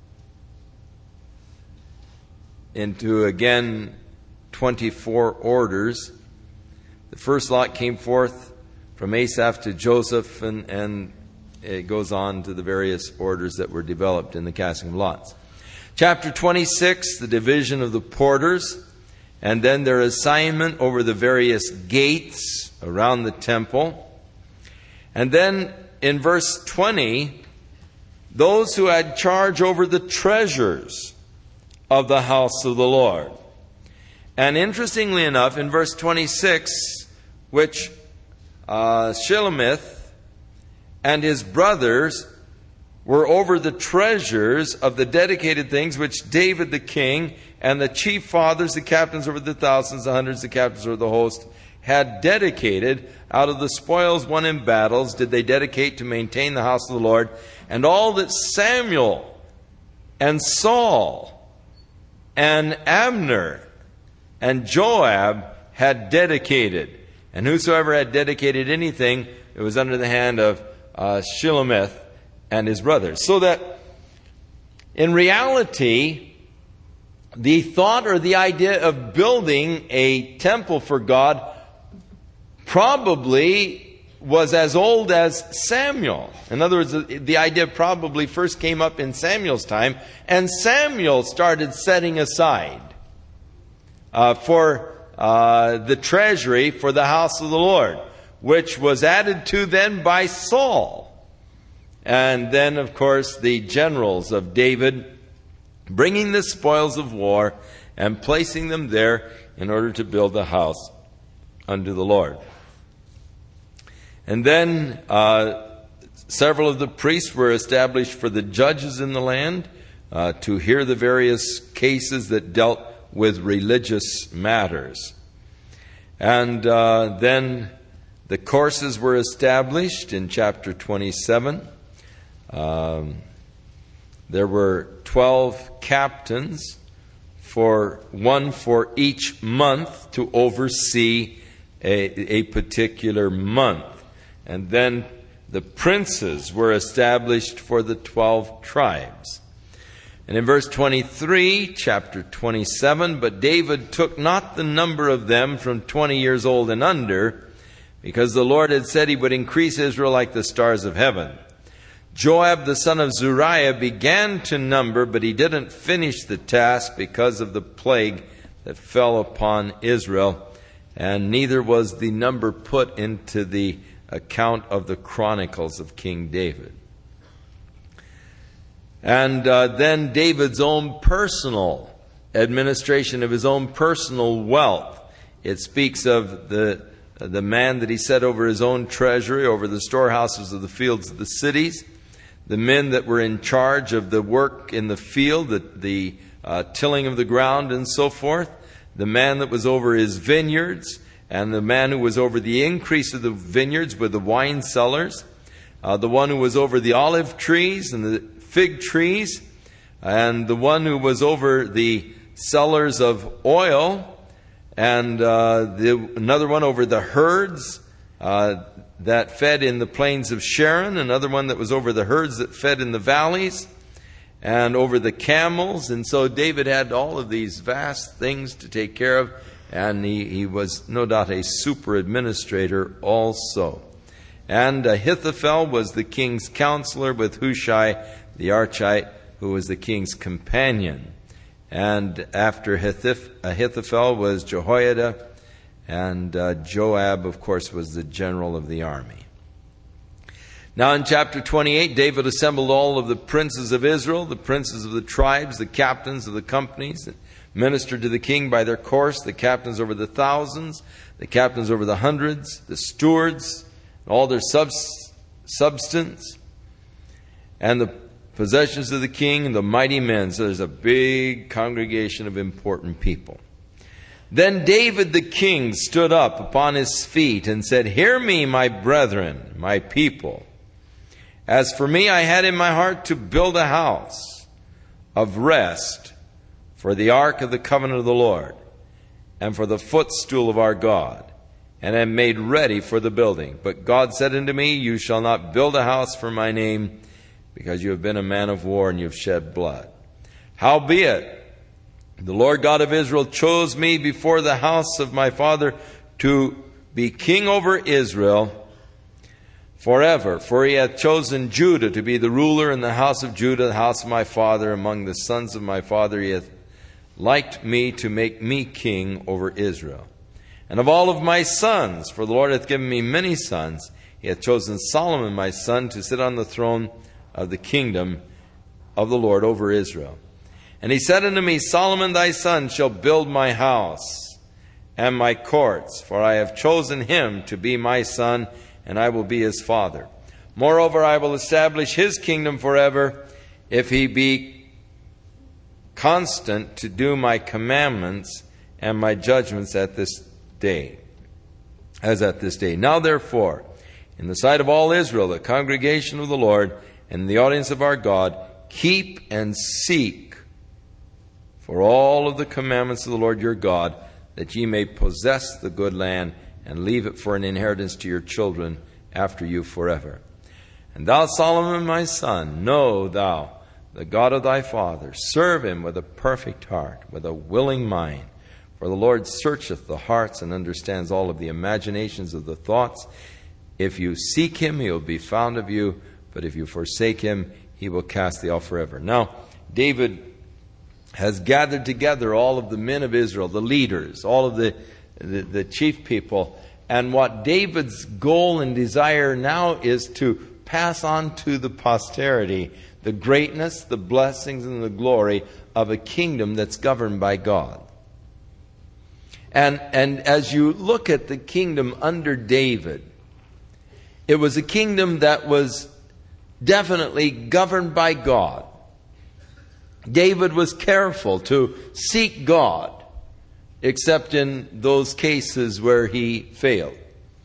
into, again, twenty-four orders. The first lot came forth from Asaph to Joseph, and, and it goes on to the various orders that were developed in the casting of lots. Chapter twenty-six, the division of the porters, and then their assignment over the various gates around the temple. And then in verse twenty, those who had charge over the treasures of the house of the Lord. And interestingly enough, in verse twenty-six, which uh, Shelomith and his brothers were over the treasures of the dedicated things which David the king and the chief fathers, the captains over the thousands, the hundreds, the captains over the host, had dedicated out of the spoils won in battles, did they dedicate to maintain the house of the Lord, and all that Samuel and Saul and Abner and Joab had dedicated. And whosoever had dedicated anything, it was under the hand of uh, Shelomith and his brothers. So that in reality, the thought or the idea of building a temple for God probably was as old as Samuel. In other words, the idea probably first came up in Samuel's time, and Samuel started setting aside uh, for uh, the treasury for the house of the Lord, which was added to then by Saul. And then, of course, the generals of David bringing the spoils of war and placing them there in order to build the house unto the Lord. And then uh, several of the priests were established for the judges in the land uh, to hear the various cases that dealt with religious matters. And uh, then the courses were established in chapter twenty-seven. Um, there were twelve captains, for one for each month to oversee a, a particular month. And then the princes were established for the twelve tribes. And in verse twenty-three, chapter twenty-seven, but David took not the number of them from twenty years old and under, because the Lord had said he would increase Israel like the stars of heaven. Joab the son of Zeruiah began to number, but he didn't finish the task because of the plague that fell upon Israel, and neither was the number put into the account of the Chronicles of King David. And uh, then David's own personal administration of his own personal wealth. It speaks of the the man that he set over his own treasury, over the storehouses of the fields of the cities, the men that were in charge of the work in the field, the, the uh, tilling of the ground and so forth, the man that was over his vineyards, and the man who was over the increase of the vineyards with the wine cellars, uh, the one who was over the olive trees and the fig trees, and the one who was over the cellars of oil, and uh, the, another one over the herds uh, that fed in the plains of Sharon, another one that was over the herds that fed in the valleys, and over the camels. And so David had all of these vast things to take care of, and he, he was no doubt a super administrator also. And Ahithophel was the king's counselor, with Hushai the Archite, who was the king's companion. And after Ahithophel was Jehoiada, and uh, Joab, of course, was the general of the army. Now in chapter twenty-eight, David assembled all of the princes of Israel, the princes of the tribes, the captains of the companies, and ministered to the king by their course, the captains over the thousands, the captains over the hundreds, the stewards, and all their subs- substance, and the possessions of the king, and the mighty men. So there's a big congregation of important people. Then David the king stood up upon his feet and said, "Hear me, my brethren, my people. As for me, I had in my heart to build a house of rest for the ark of the covenant of the Lord, and for the footstool of our God, and am made ready for the building. But God said unto me, You shall not build a house for my name, because you have been a man of war, and you have shed blood. Howbeit, the Lord God of Israel chose me before the house of my father to be king over Israel forever. For he hath chosen Judah to be the ruler in the house of Judah, the house of my father. Among the sons of my father he hath liked me to make me king over Israel. And of all of my sons, for the Lord hath given me many sons, he hath chosen Solomon my son to sit on the throne of the kingdom of the Lord over Israel. And he said unto me, Solomon thy son shall build my house and my courts, for I have chosen him to be my son, and I will be his father. Moreover, I will establish his kingdom forever, if he be constant to do my commandments and my judgments at this day, as at this day. Now therefore, in the sight of all Israel, the congregation of the Lord, and the audience of our God, keep and seek for all of the commandments of the Lord your God, that ye may possess the good land, and leave it for an inheritance to your children after you forever. And thou, Solomon my son, know thou the God of thy father. Serve him with a perfect heart, with a willing mind. For the Lord searcheth the hearts, and understands all of the imaginations of the thoughts. If you seek him, he will be found of you. But if you forsake him, he will cast thee off forever. Now, David has gathered together all of the men of Israel, the leaders, all of the The, the chief people. And what David's goal and desire now is to pass on to the posterity the greatness, the blessings, and the glory of a kingdom that's governed by God. And, and as you look at the kingdom under David, it was a kingdom that was definitely governed by God. David was careful to seek God, except in those cases where he failed.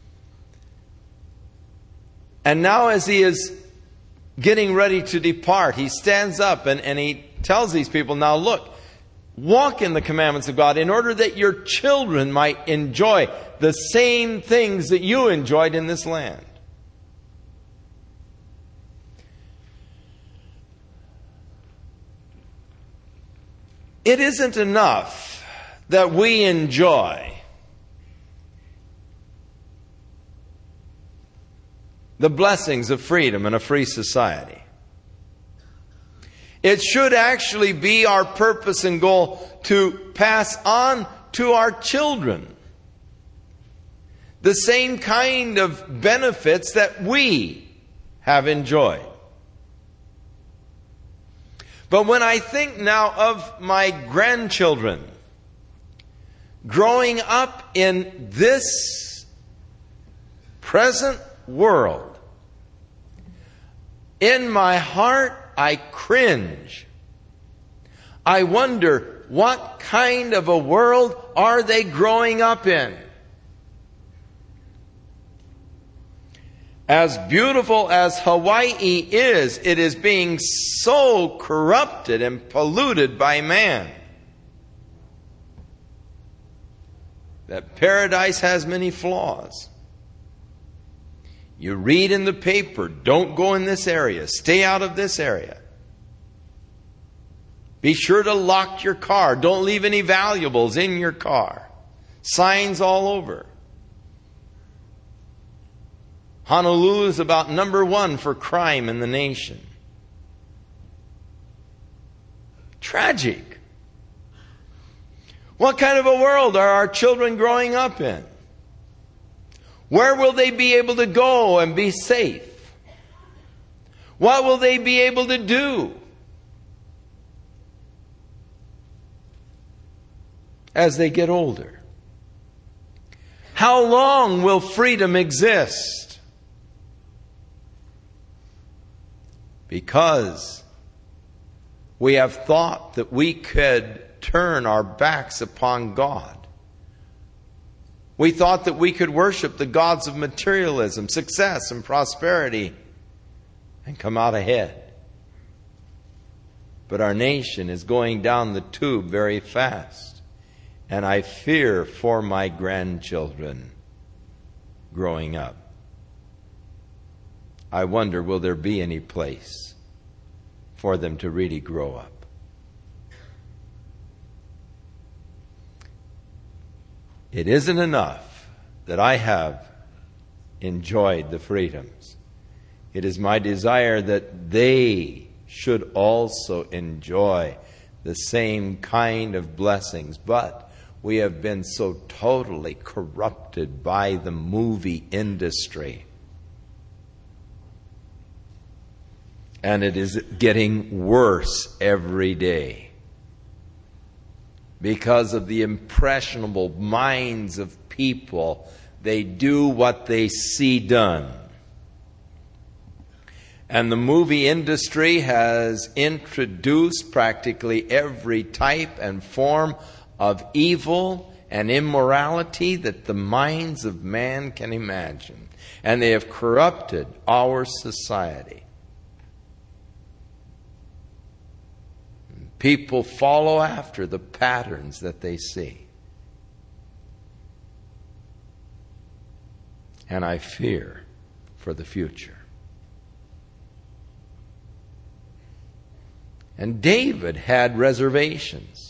And now as he is getting ready to depart, he stands up and, and he tells these people, now look, walk in the commandments of God in order that your children might enjoy the same things that you enjoyed in this land. It isn't enough that we enjoy the blessings of freedom in a free society. It should actually be our purpose and goal to pass on to our children the same kind of benefits that we have enjoyed. But when I think now of my grandchildren growing up in this present world, in my heart I cringe. I wonder, what kind of a world are they growing up in? As beautiful as Hawaii is, it is being so corrupted and polluted by man that paradise has many flaws. You read in the paper, don't go in this area, stay out of this area. Be sure to lock your car, don't leave any valuables in your car. Signs all over. Honolulu is about number one for crime in the nation. Tragic. What kind of a world are our children growing up in? Where will they be able to go and be safe? What will they be able to do as they get older? How long will freedom exist? Because we have thought that we could turn our backs upon God. We thought that we could worship the gods of materialism, success, and prosperity and come out ahead. But our nation is going down the tube very fast. And I fear for my grandchildren growing up. I wonder, will there be any place for them to really grow up? It isn't enough that I have enjoyed the freedoms. It is my desire that they should also enjoy the same kind of blessings. But we have been so totally corrupted by the movie industry. And it is getting worse every day. Because of the impressionable minds of people, they do what they see done. And the movie industry has introduced practically every type and form of evil and immorality that the minds of man can imagine. And they have corrupted our society. People follow after the patterns that they see. And I fear for the future. And David had reservations.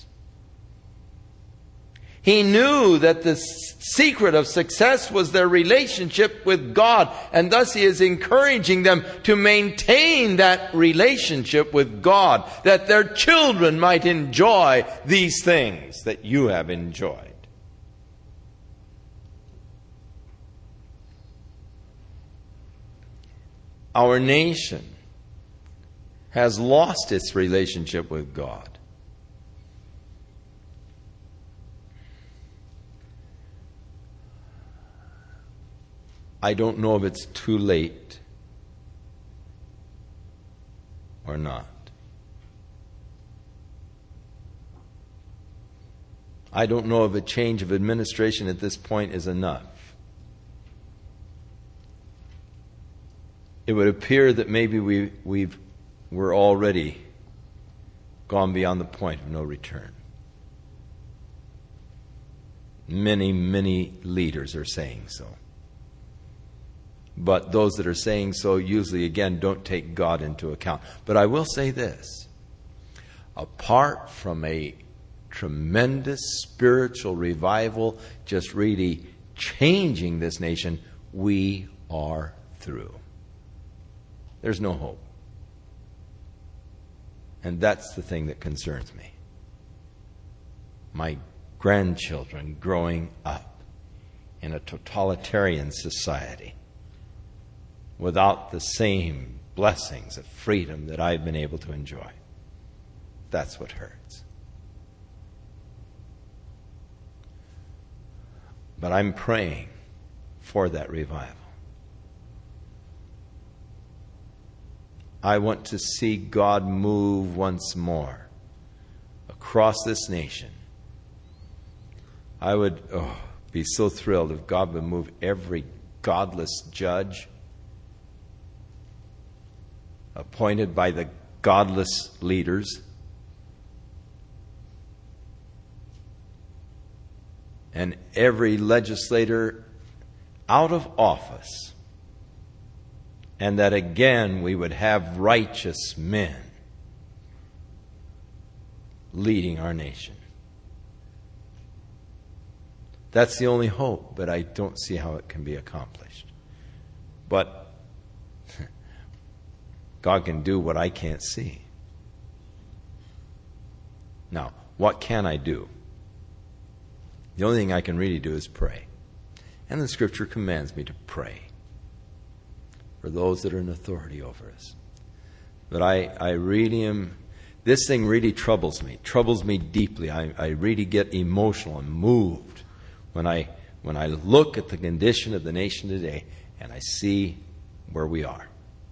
He knew that the secret of success was their relationship with God, and thus he is encouraging them to maintain that relationship with God, that their children might enjoy these things that you have enjoyed. Our nation has lost its relationship with God. I don't know if it's too late or not. I don't know if a change of administration at this point is enough. It would appear that maybe we, we've, we're already gone beyond the point of no return. Many, many leaders are saying so. But those that are saying so usually, again, don't take God into account. But I will say this. Apart from a tremendous spiritual revival just really changing this nation, we are through. There's no hope. And that's the thing that concerns me. My grandchildren growing up in a totalitarian society without the same blessings of freedom that I've been able to enjoy. That's what hurts. But I'm praying for that revival. I want to see God move once more across this nation. I would oh, be so thrilled if God would move every godless judge appointed by the godless leaders and every legislator out of office, and that again we would have righteous men leading our nation. That's the only hope, but I don't see how it can be accomplished. But God can do what I can't see. Now, what can I do? The only thing I can really do is pray. And the Scripture commands me to pray for those that are in authority over us. But I, I really am, this thing really troubles me, troubles me deeply. I, I really get emotional and moved when I, when I look at the condition of the nation today and I see where we are.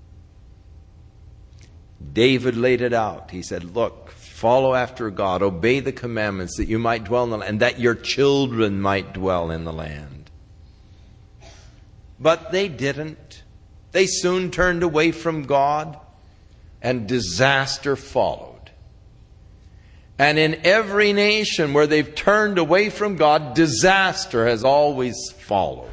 David laid it out. He said, look, follow after God, obey the commandments that you might dwell in the land, and that your children might dwell in the land. But they didn't. They soon turned away from God, and disaster followed. And in every nation where they've turned away from God, disaster has always followed.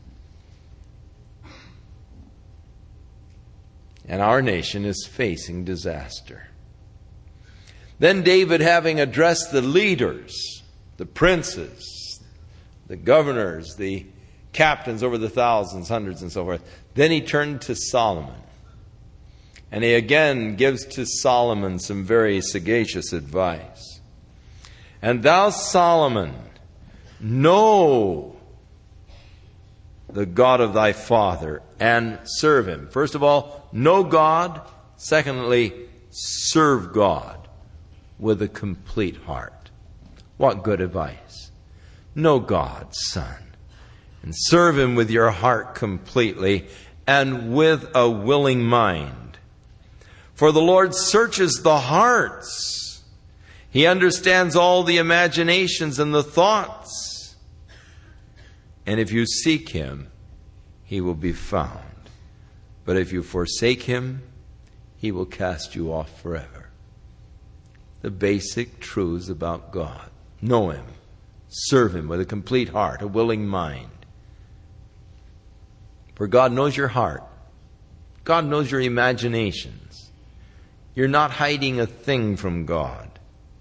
And our nation is facing disaster. Then David, having addressed the leaders, the princes, the governors, the captains over the thousands, hundreds, and so forth, then he turned to Solomon. And he again gives to Solomon some very sagacious advice. And thou, Solomon, know the God of thy father and serve him. First of all, know God. Secondly, serve God with a complete heart. What good advice. Know God, son, and serve him with your heart completely and with a willing mind. For the Lord searches the hearts. He understands all the imaginations and the thoughts. And if you seek him, he will be found. But if you forsake him, he will cast you off forever. The basic truths about God. Know him. Serve him with a complete heart, a willing mind. For God knows your heart. God knows your imaginations. You're not hiding a thing from God.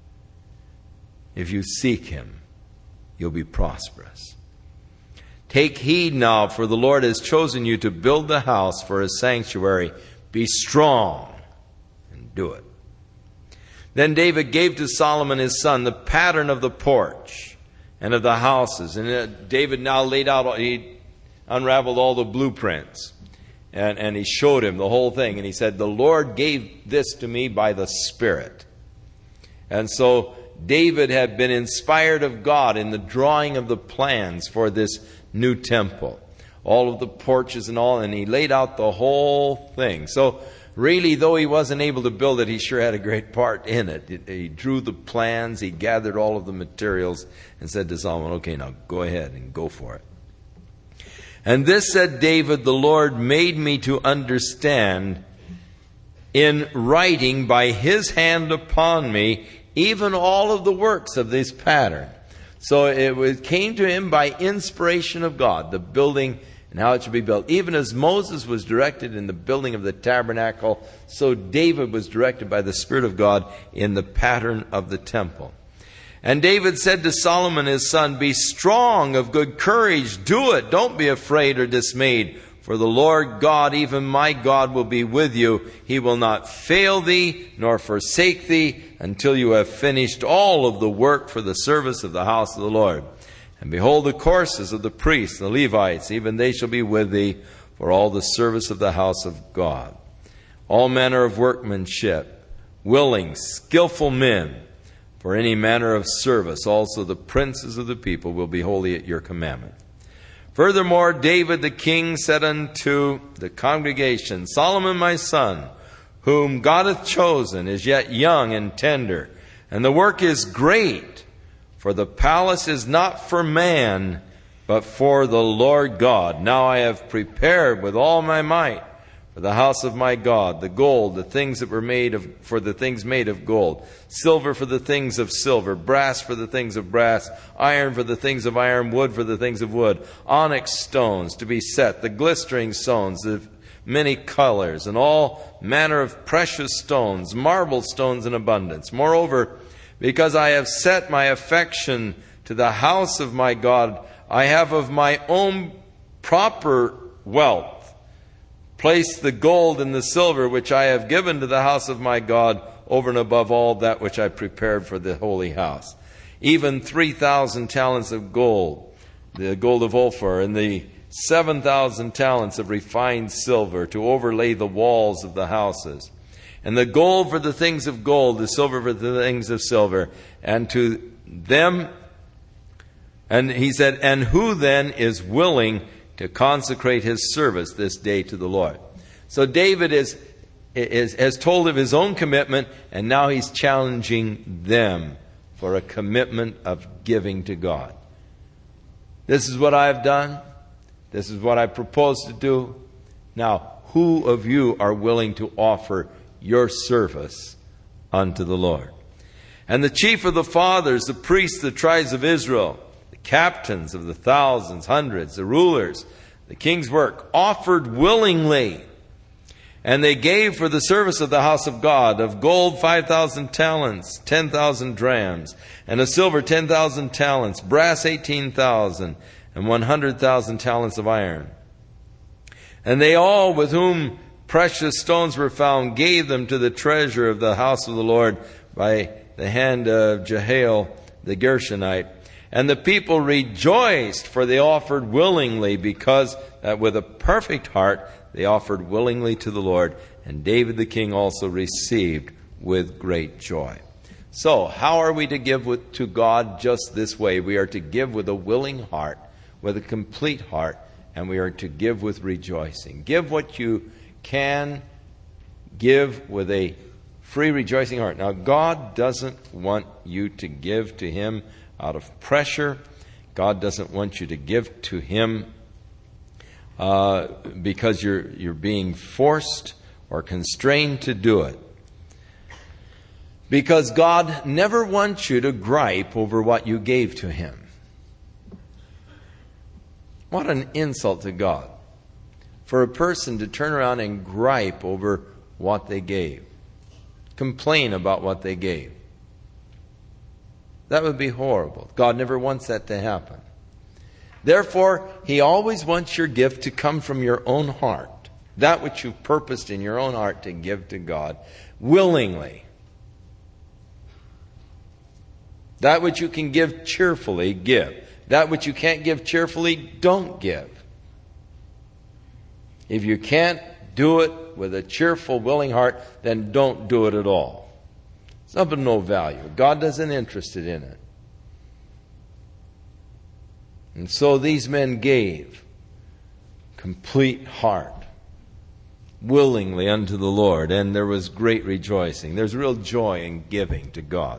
If you seek him, you'll be prosperous. Take heed now, for the Lord has chosen you to build the house for his sanctuary. Be strong and do it. Then David gave to Solomon his son the pattern of the porch and of the houses. And David now laid out, he unraveled all the blueprints. And, and he showed him the whole thing. And he said, the Lord gave this to me by the Spirit. And so David had been inspired of God in the drawing of the plans for this new temple. All of the porches and all. And he laid out the whole thing. So really, though he wasn't able to build it, he sure had a great part in it. He drew the plans. He gathered all of the materials and said to Solomon, okay, now go ahead and go for it. And this, said David, the Lord made me to understand in writing by his hand upon me, even all of the works of this pattern. So it came to him by inspiration of God, the building and how it should be built. Even as Moses was directed in the building of the tabernacle, so David was directed by the Spirit of God in the pattern of the temple. And David said to Solomon his son, be strong, of good courage, do it. Don't be afraid or dismayed. For the Lord God, even my God, will be with you. He will not fail thee, nor forsake thee, until you have finished all of the work for the service of the house of the Lord. And behold, the courses of the priests, the Levites, even they shall be with thee for all the service of the house of God. All manner of workmanship, willing, skillful men, for any manner of service. Also the princes of the people will be holy at your commandment. Furthermore, David the king said unto the congregation, Solomon my son, whom God hath chosen, is yet young and tender, and the work is great. For the palace is not for man, but for the Lord God. Now I have prepared with all my might for the house of my God, the gold, the things that were made of, for the things made of gold, silver for the things of silver, brass for the things of brass, iron for the things of iron, wood for the things of wood, onyx stones to be set, the glistering stones of many colors, and all manner of precious stones, marble stones in abundance. Moreover, because I have set my affection to the house of my God, I have of my own proper wealth placed the gold and the silver which I have given to the house of my God over and above all that which I prepared for the holy house. Even three thousand talents of gold, the gold of Ophir, and the seven thousand talents of refined silver to overlay the walls of the houses. and the gold for the things of gold, the silver for the things of silver. And to them, and he said, and who then is willing to consecrate his service this day to the Lord? So David is, is has told of his own commitment, and now he's challenging them for a commitment of giving to God. This is what I have done. This is what I propose to do. Now, who of you are willing to offer your service unto the Lord? And the chief of the fathers, the priests, the tribes of Israel, the captains of the thousands, hundreds, the rulers, the king's work, offered willingly. And they gave for the service of the house of God of gold five thousand talents, ten thousand drams, and of silver ten thousand talents, brass eighteen thousand, and one hundred thousand talents of iron. And they all, with whom precious stones were found, gave them to the treasure of the house of the Lord by the hand of Jehiel the Gershonite. And the people rejoiced, for they offered willingly, because that with a perfect heart they offered willingly to the Lord. And David the king also received with great joy. So, how are we to give with, to God just this way? We are to give with a willing heart, with a complete heart, and we are to give with rejoicing. Give what you can, give with a free, rejoicing heart. Now, God doesn't want you to give to Him out of pressure. God doesn't want you to give to Him uh, because you're you're being forced or constrained to do it. Because God never wants you to gripe over what you gave to Him. What an insult to God for a person to turn around and gripe over what they gave. Complain about what they gave. That would be horrible. God never wants that to happen. Therefore, He always wants your gift to come from your own heart. That which you purposed in your own heart to give to God willingly. That which you can give cheerfully, give. That which you can't give cheerfully, don't give. If you can't do it with a cheerful, willing heart, then don't do it at all. It's of no value. God isn't interested in it. And so these men gave complete heart, willingly unto the Lord, and there was great rejoicing. There's real joy in giving to God.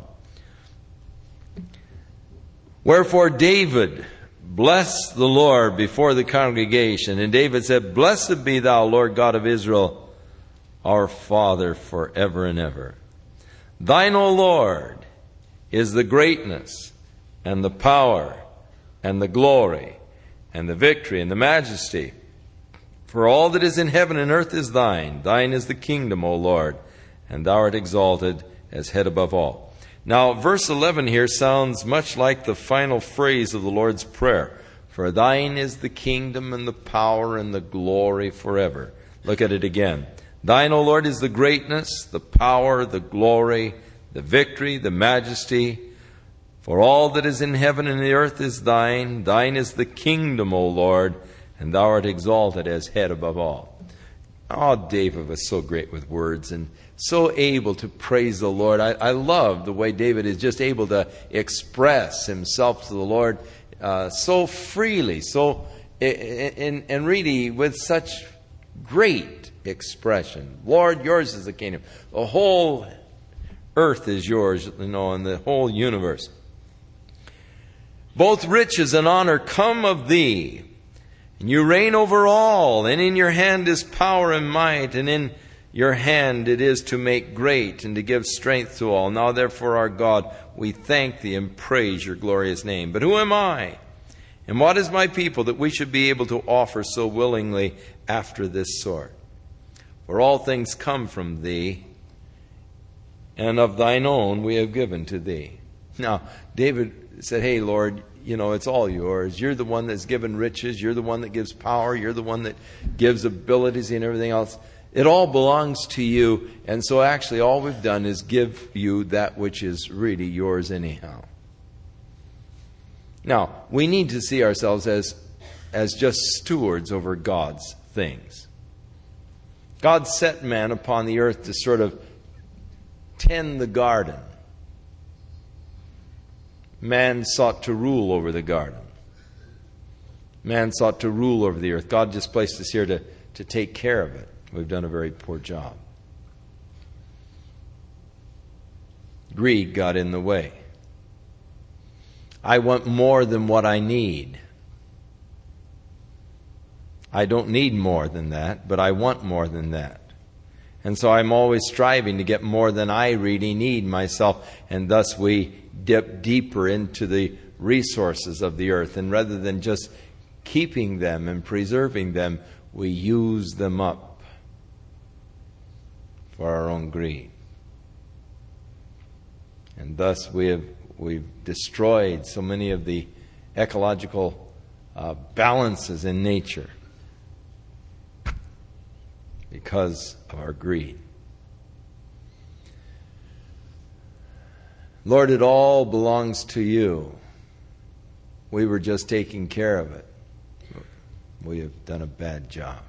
Wherefore David blessed the Lord before the congregation, and David said, Blessed be thou, Lord God of Israel, our Father, forever and ever. Thine, O Lord, is the greatness and the power and the glory and the victory and the majesty. For all that is in heaven and earth is thine. Thine is the kingdom, O Lord, and thou art exalted as head above all. Now, verse eleven here sounds much like the final phrase of the Lord's Prayer. For thine is the kingdom and the power and the glory forever. Look at it again. Thine, O Lord, is the greatness, the power, the glory, the victory, the majesty. For all that is in heaven and the earth is thine. Thine is the kingdom, O Lord, and thou art exalted as head above all. Oh, David was so great with words and so able to praise the Lord. I, I love the way David is just able to express himself to the Lord uh, so freely, so and, and really with such great expression. Lord, yours is the kingdom. The whole earth is yours, you know, and the whole universe. Both riches and honor come of thee, and you reign over all, and in your hand is power and might, and in your hand it is to make great and to give strength to all. Now therefore, our God, we thank thee and praise your glorious name. But who am I? And what is my people that we should be able to offer so willingly after this sort? For all things come from thee, and of thine own we have given to thee. Now, David said, hey, Lord, you know, it's all yours. You're the one that's given riches. You're the one that gives power. You're the one that gives abilities and everything else. It all belongs to you. And so actually all we've done is give you that which is really yours anyhow. Now, we need to see ourselves as, as just stewards over God's things. God set man upon the earth to sort of tend the garden. Man sought to rule over the garden. Man sought to rule over the earth. God just placed us here to, to take care of it. We've done a very poor job. Greed got in the way. I want more than what I need. I don't need more than that, but I want more than that. And so I'm always striving to get more than I really need myself, and thus we dip deeper into the resources of the earth. And rather than just keeping them and preserving them, we use them up for our own greed. And thus we have we've destroyed so many of the ecological uh, balances in nature because of our greed. Lord, it all belongs to you. We were just taking care of it. We have done a bad job.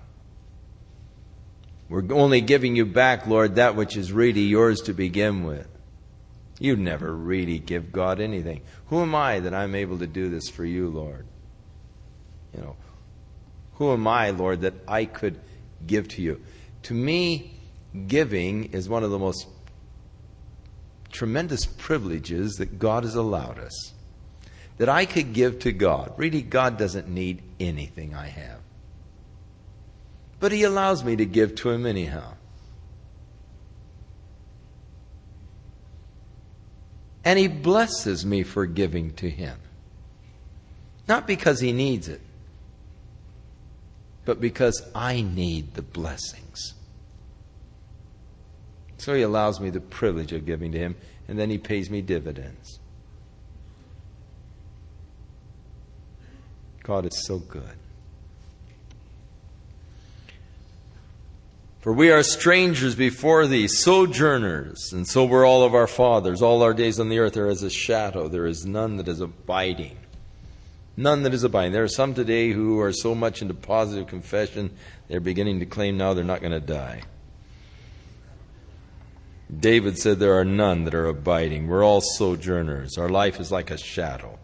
We're only giving you back, Lord, that which is really yours to begin with. You never really give God anything. Who am I that I'm able to do this for you, Lord? You know, who am I, Lord, that I could give to you? To me, giving is one of the most tremendous privileges that God has allowed us. That I could give to God. Really, God doesn't need anything I have. But He allows me to give to Him anyhow. And He blesses me for giving to Him. Not because He needs it, but because I need the blessings. So He allows me the privilege of giving to Him, and then He pays me dividends. God is so good. For we are strangers before Thee, sojourners, and so were all of our fathers. All our days on the earth are as a shadow. There is none that is abiding. None that is abiding. There are some today who are so much into positive confession, they're beginning to claim now they're not going to die. David said there are none that are abiding. We're all sojourners. Our life is like a shadow.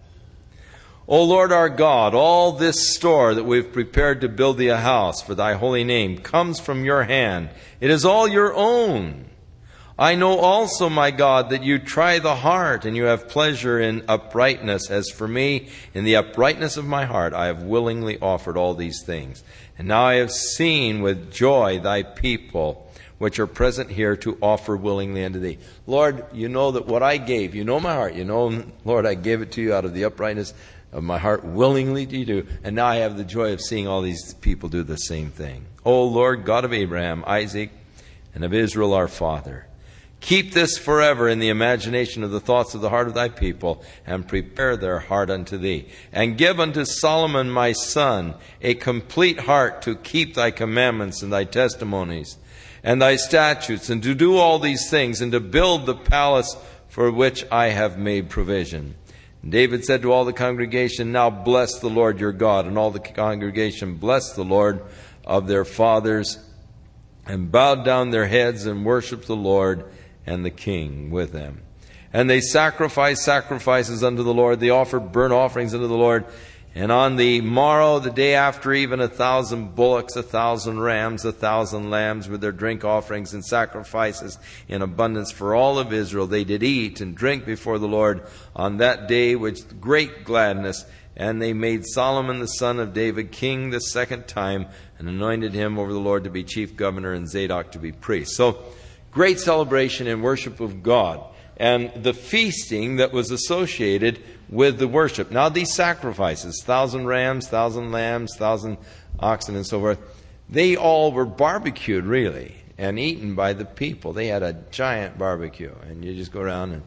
O Lord our God, all this store that we've prepared to build Thee a house for Thy holy name comes from Your hand. It is all Your own. I know also, my God, that You try the heart, and You have pleasure in uprightness. As for me, in the uprightness of my heart, I have willingly offered all these things. And now I have seen with joy Thy people, which are present here, to offer willingly unto Thee. Lord, You know that what I gave, You know my heart. You know, Lord, I gave it to You out of the uprightness of my heart, willingly to do. And now I have the joy of seeing all these people do the same thing. O Lord, God of Abraham, Isaac, and of Israel our father, keep this forever in the imagination of the thoughts of the heart of Thy people, and prepare their heart unto Thee. And give unto Solomon my son a complete heart to keep Thy commandments and Thy testimonies and Thy statutes, and to do all these things, and to build the palace for which I have made provision. And David said to all the congregation, Now bless the Lord your God. And all the congregation blessed the Lord of their fathers, and bowed down their heads and worshipped the Lord and the king with them. And they sacrificed sacrifices unto the Lord. They offered burnt offerings unto the Lord. And on the morrow, the day after, even a thousand bullocks, a thousand rams, a thousand lambs, with their drink offerings and sacrifices in abundance for all of Israel. They did eat and drink before the Lord on that day with great gladness. And they made Solomon the son of David king the second time, and anointed him over the Lord to be chief governor, and Zadok to be priest. So, great celebration and worship of God, and the feasting that was associated with the worship. Now these sacrifices, thousand rams, thousand lambs, thousand oxen, and so forth, they all were barbecued, really, and eaten by the people. They had a giant barbecue, and you just go around and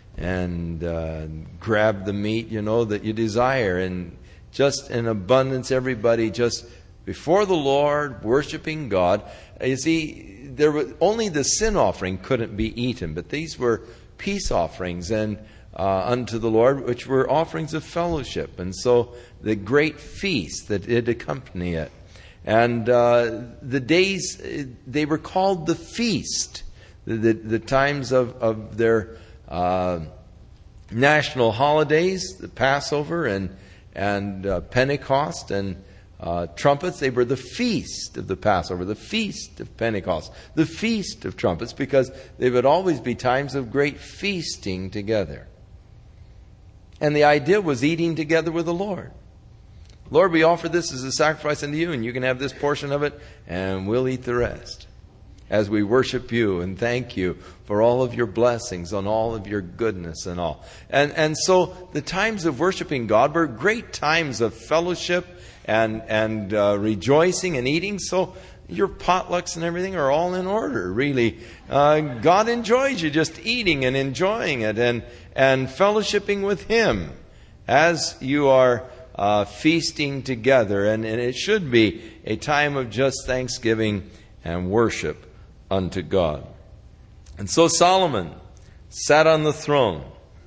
and uh, grab the meat, you know, that you desire, and just in abundance, everybody just before the Lord, worshiping God. You see, there was only the sin offering couldn't be eaten, but these were peace offerings and uh, unto the Lord, which were offerings of fellowship. And so the great feast that did accompany it. And uh, the days, they were called the feast. The, the, the times of, of their uh, national holidays, the Passover and, and uh, Pentecost and uh, trumpets, they were the feast of the Passover, the feast of Pentecost, the feast of trumpets, because they would always be times of great feasting together. And the idea was eating together with the Lord. Lord, we offer this as a sacrifice unto you, and you can have this portion of it, and we'll eat the rest. As we worship you and thank you for all of your blessings, on all of your goodness and all. And and so the times of worshiping God were great times of fellowship and, and uh, rejoicing and eating. So your potlucks and everything are all in order, really. Uh, God enjoys you just eating and enjoying it and, and fellowshipping with Him as you are uh, feasting together. And, and it should be a time of just thanksgiving and worship unto God. And so Solomon sat on the throne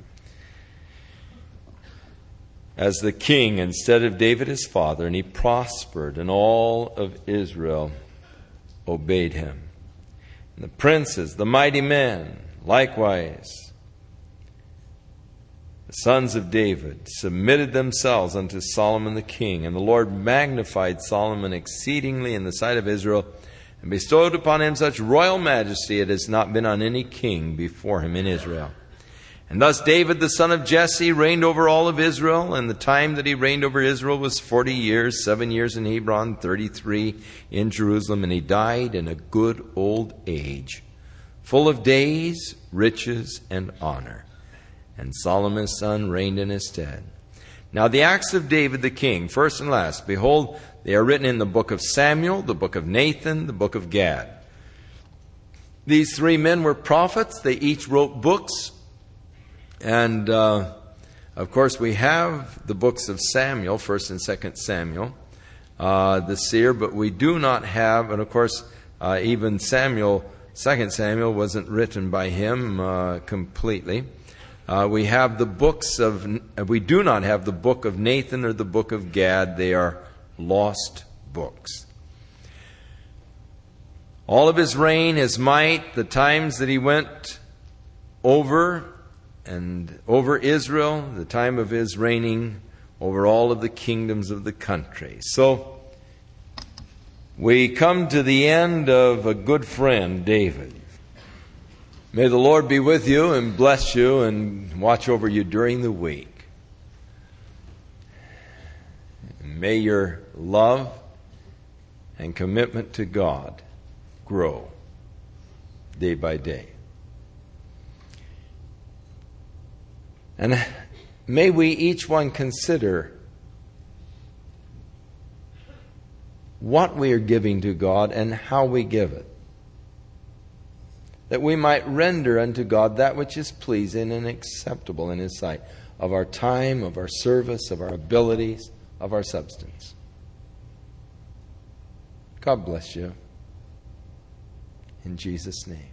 as the king instead of David his father, and he prospered, and all of Israel obeyed him. And the princes, the mighty men, likewise, the sons of David, submitted themselves unto Solomon the king. And the Lord magnified Solomon exceedingly in the sight of Israel, and bestowed upon him such royal majesty it has not been on any king before him in Israel. And thus David the son of Jesse reigned over all of Israel, and the time that he reigned over Israel was forty years, seven years in Hebron, thirty-three in Jerusalem, and he died in a good old age, full of days, riches, and honor. And Solomon his son reigned in his stead. Now the acts of David the king, first and last, behold, they are written in the book of Samuel, the book of Nathan, the book of Gad. These three men were prophets. They each wrote books. And, uh, of course, we have the books of Samuel, First and Second Samuel, uh, the seer, but we do not have, and of course, uh, even Samuel, Second Samuel wasn't written by him uh, completely. Uh, we have the books of, we do not have the book of Nathan or the book of Gad. They are lost books. All of his reign, his might, the times that he went over and over Israel, the time of his reigning over all of the kingdoms of the country. So we come to the end of a good friend, David. May the Lord be with you and bless you and watch over you during the week. May your love and commitment to God grow day by day. And may we each one consider what we are giving to God and how we give it, that we might render unto God that which is pleasing and acceptable in His sight, of our time, of our service, of our abilities, of our substance. God bless you. In Jesus' name.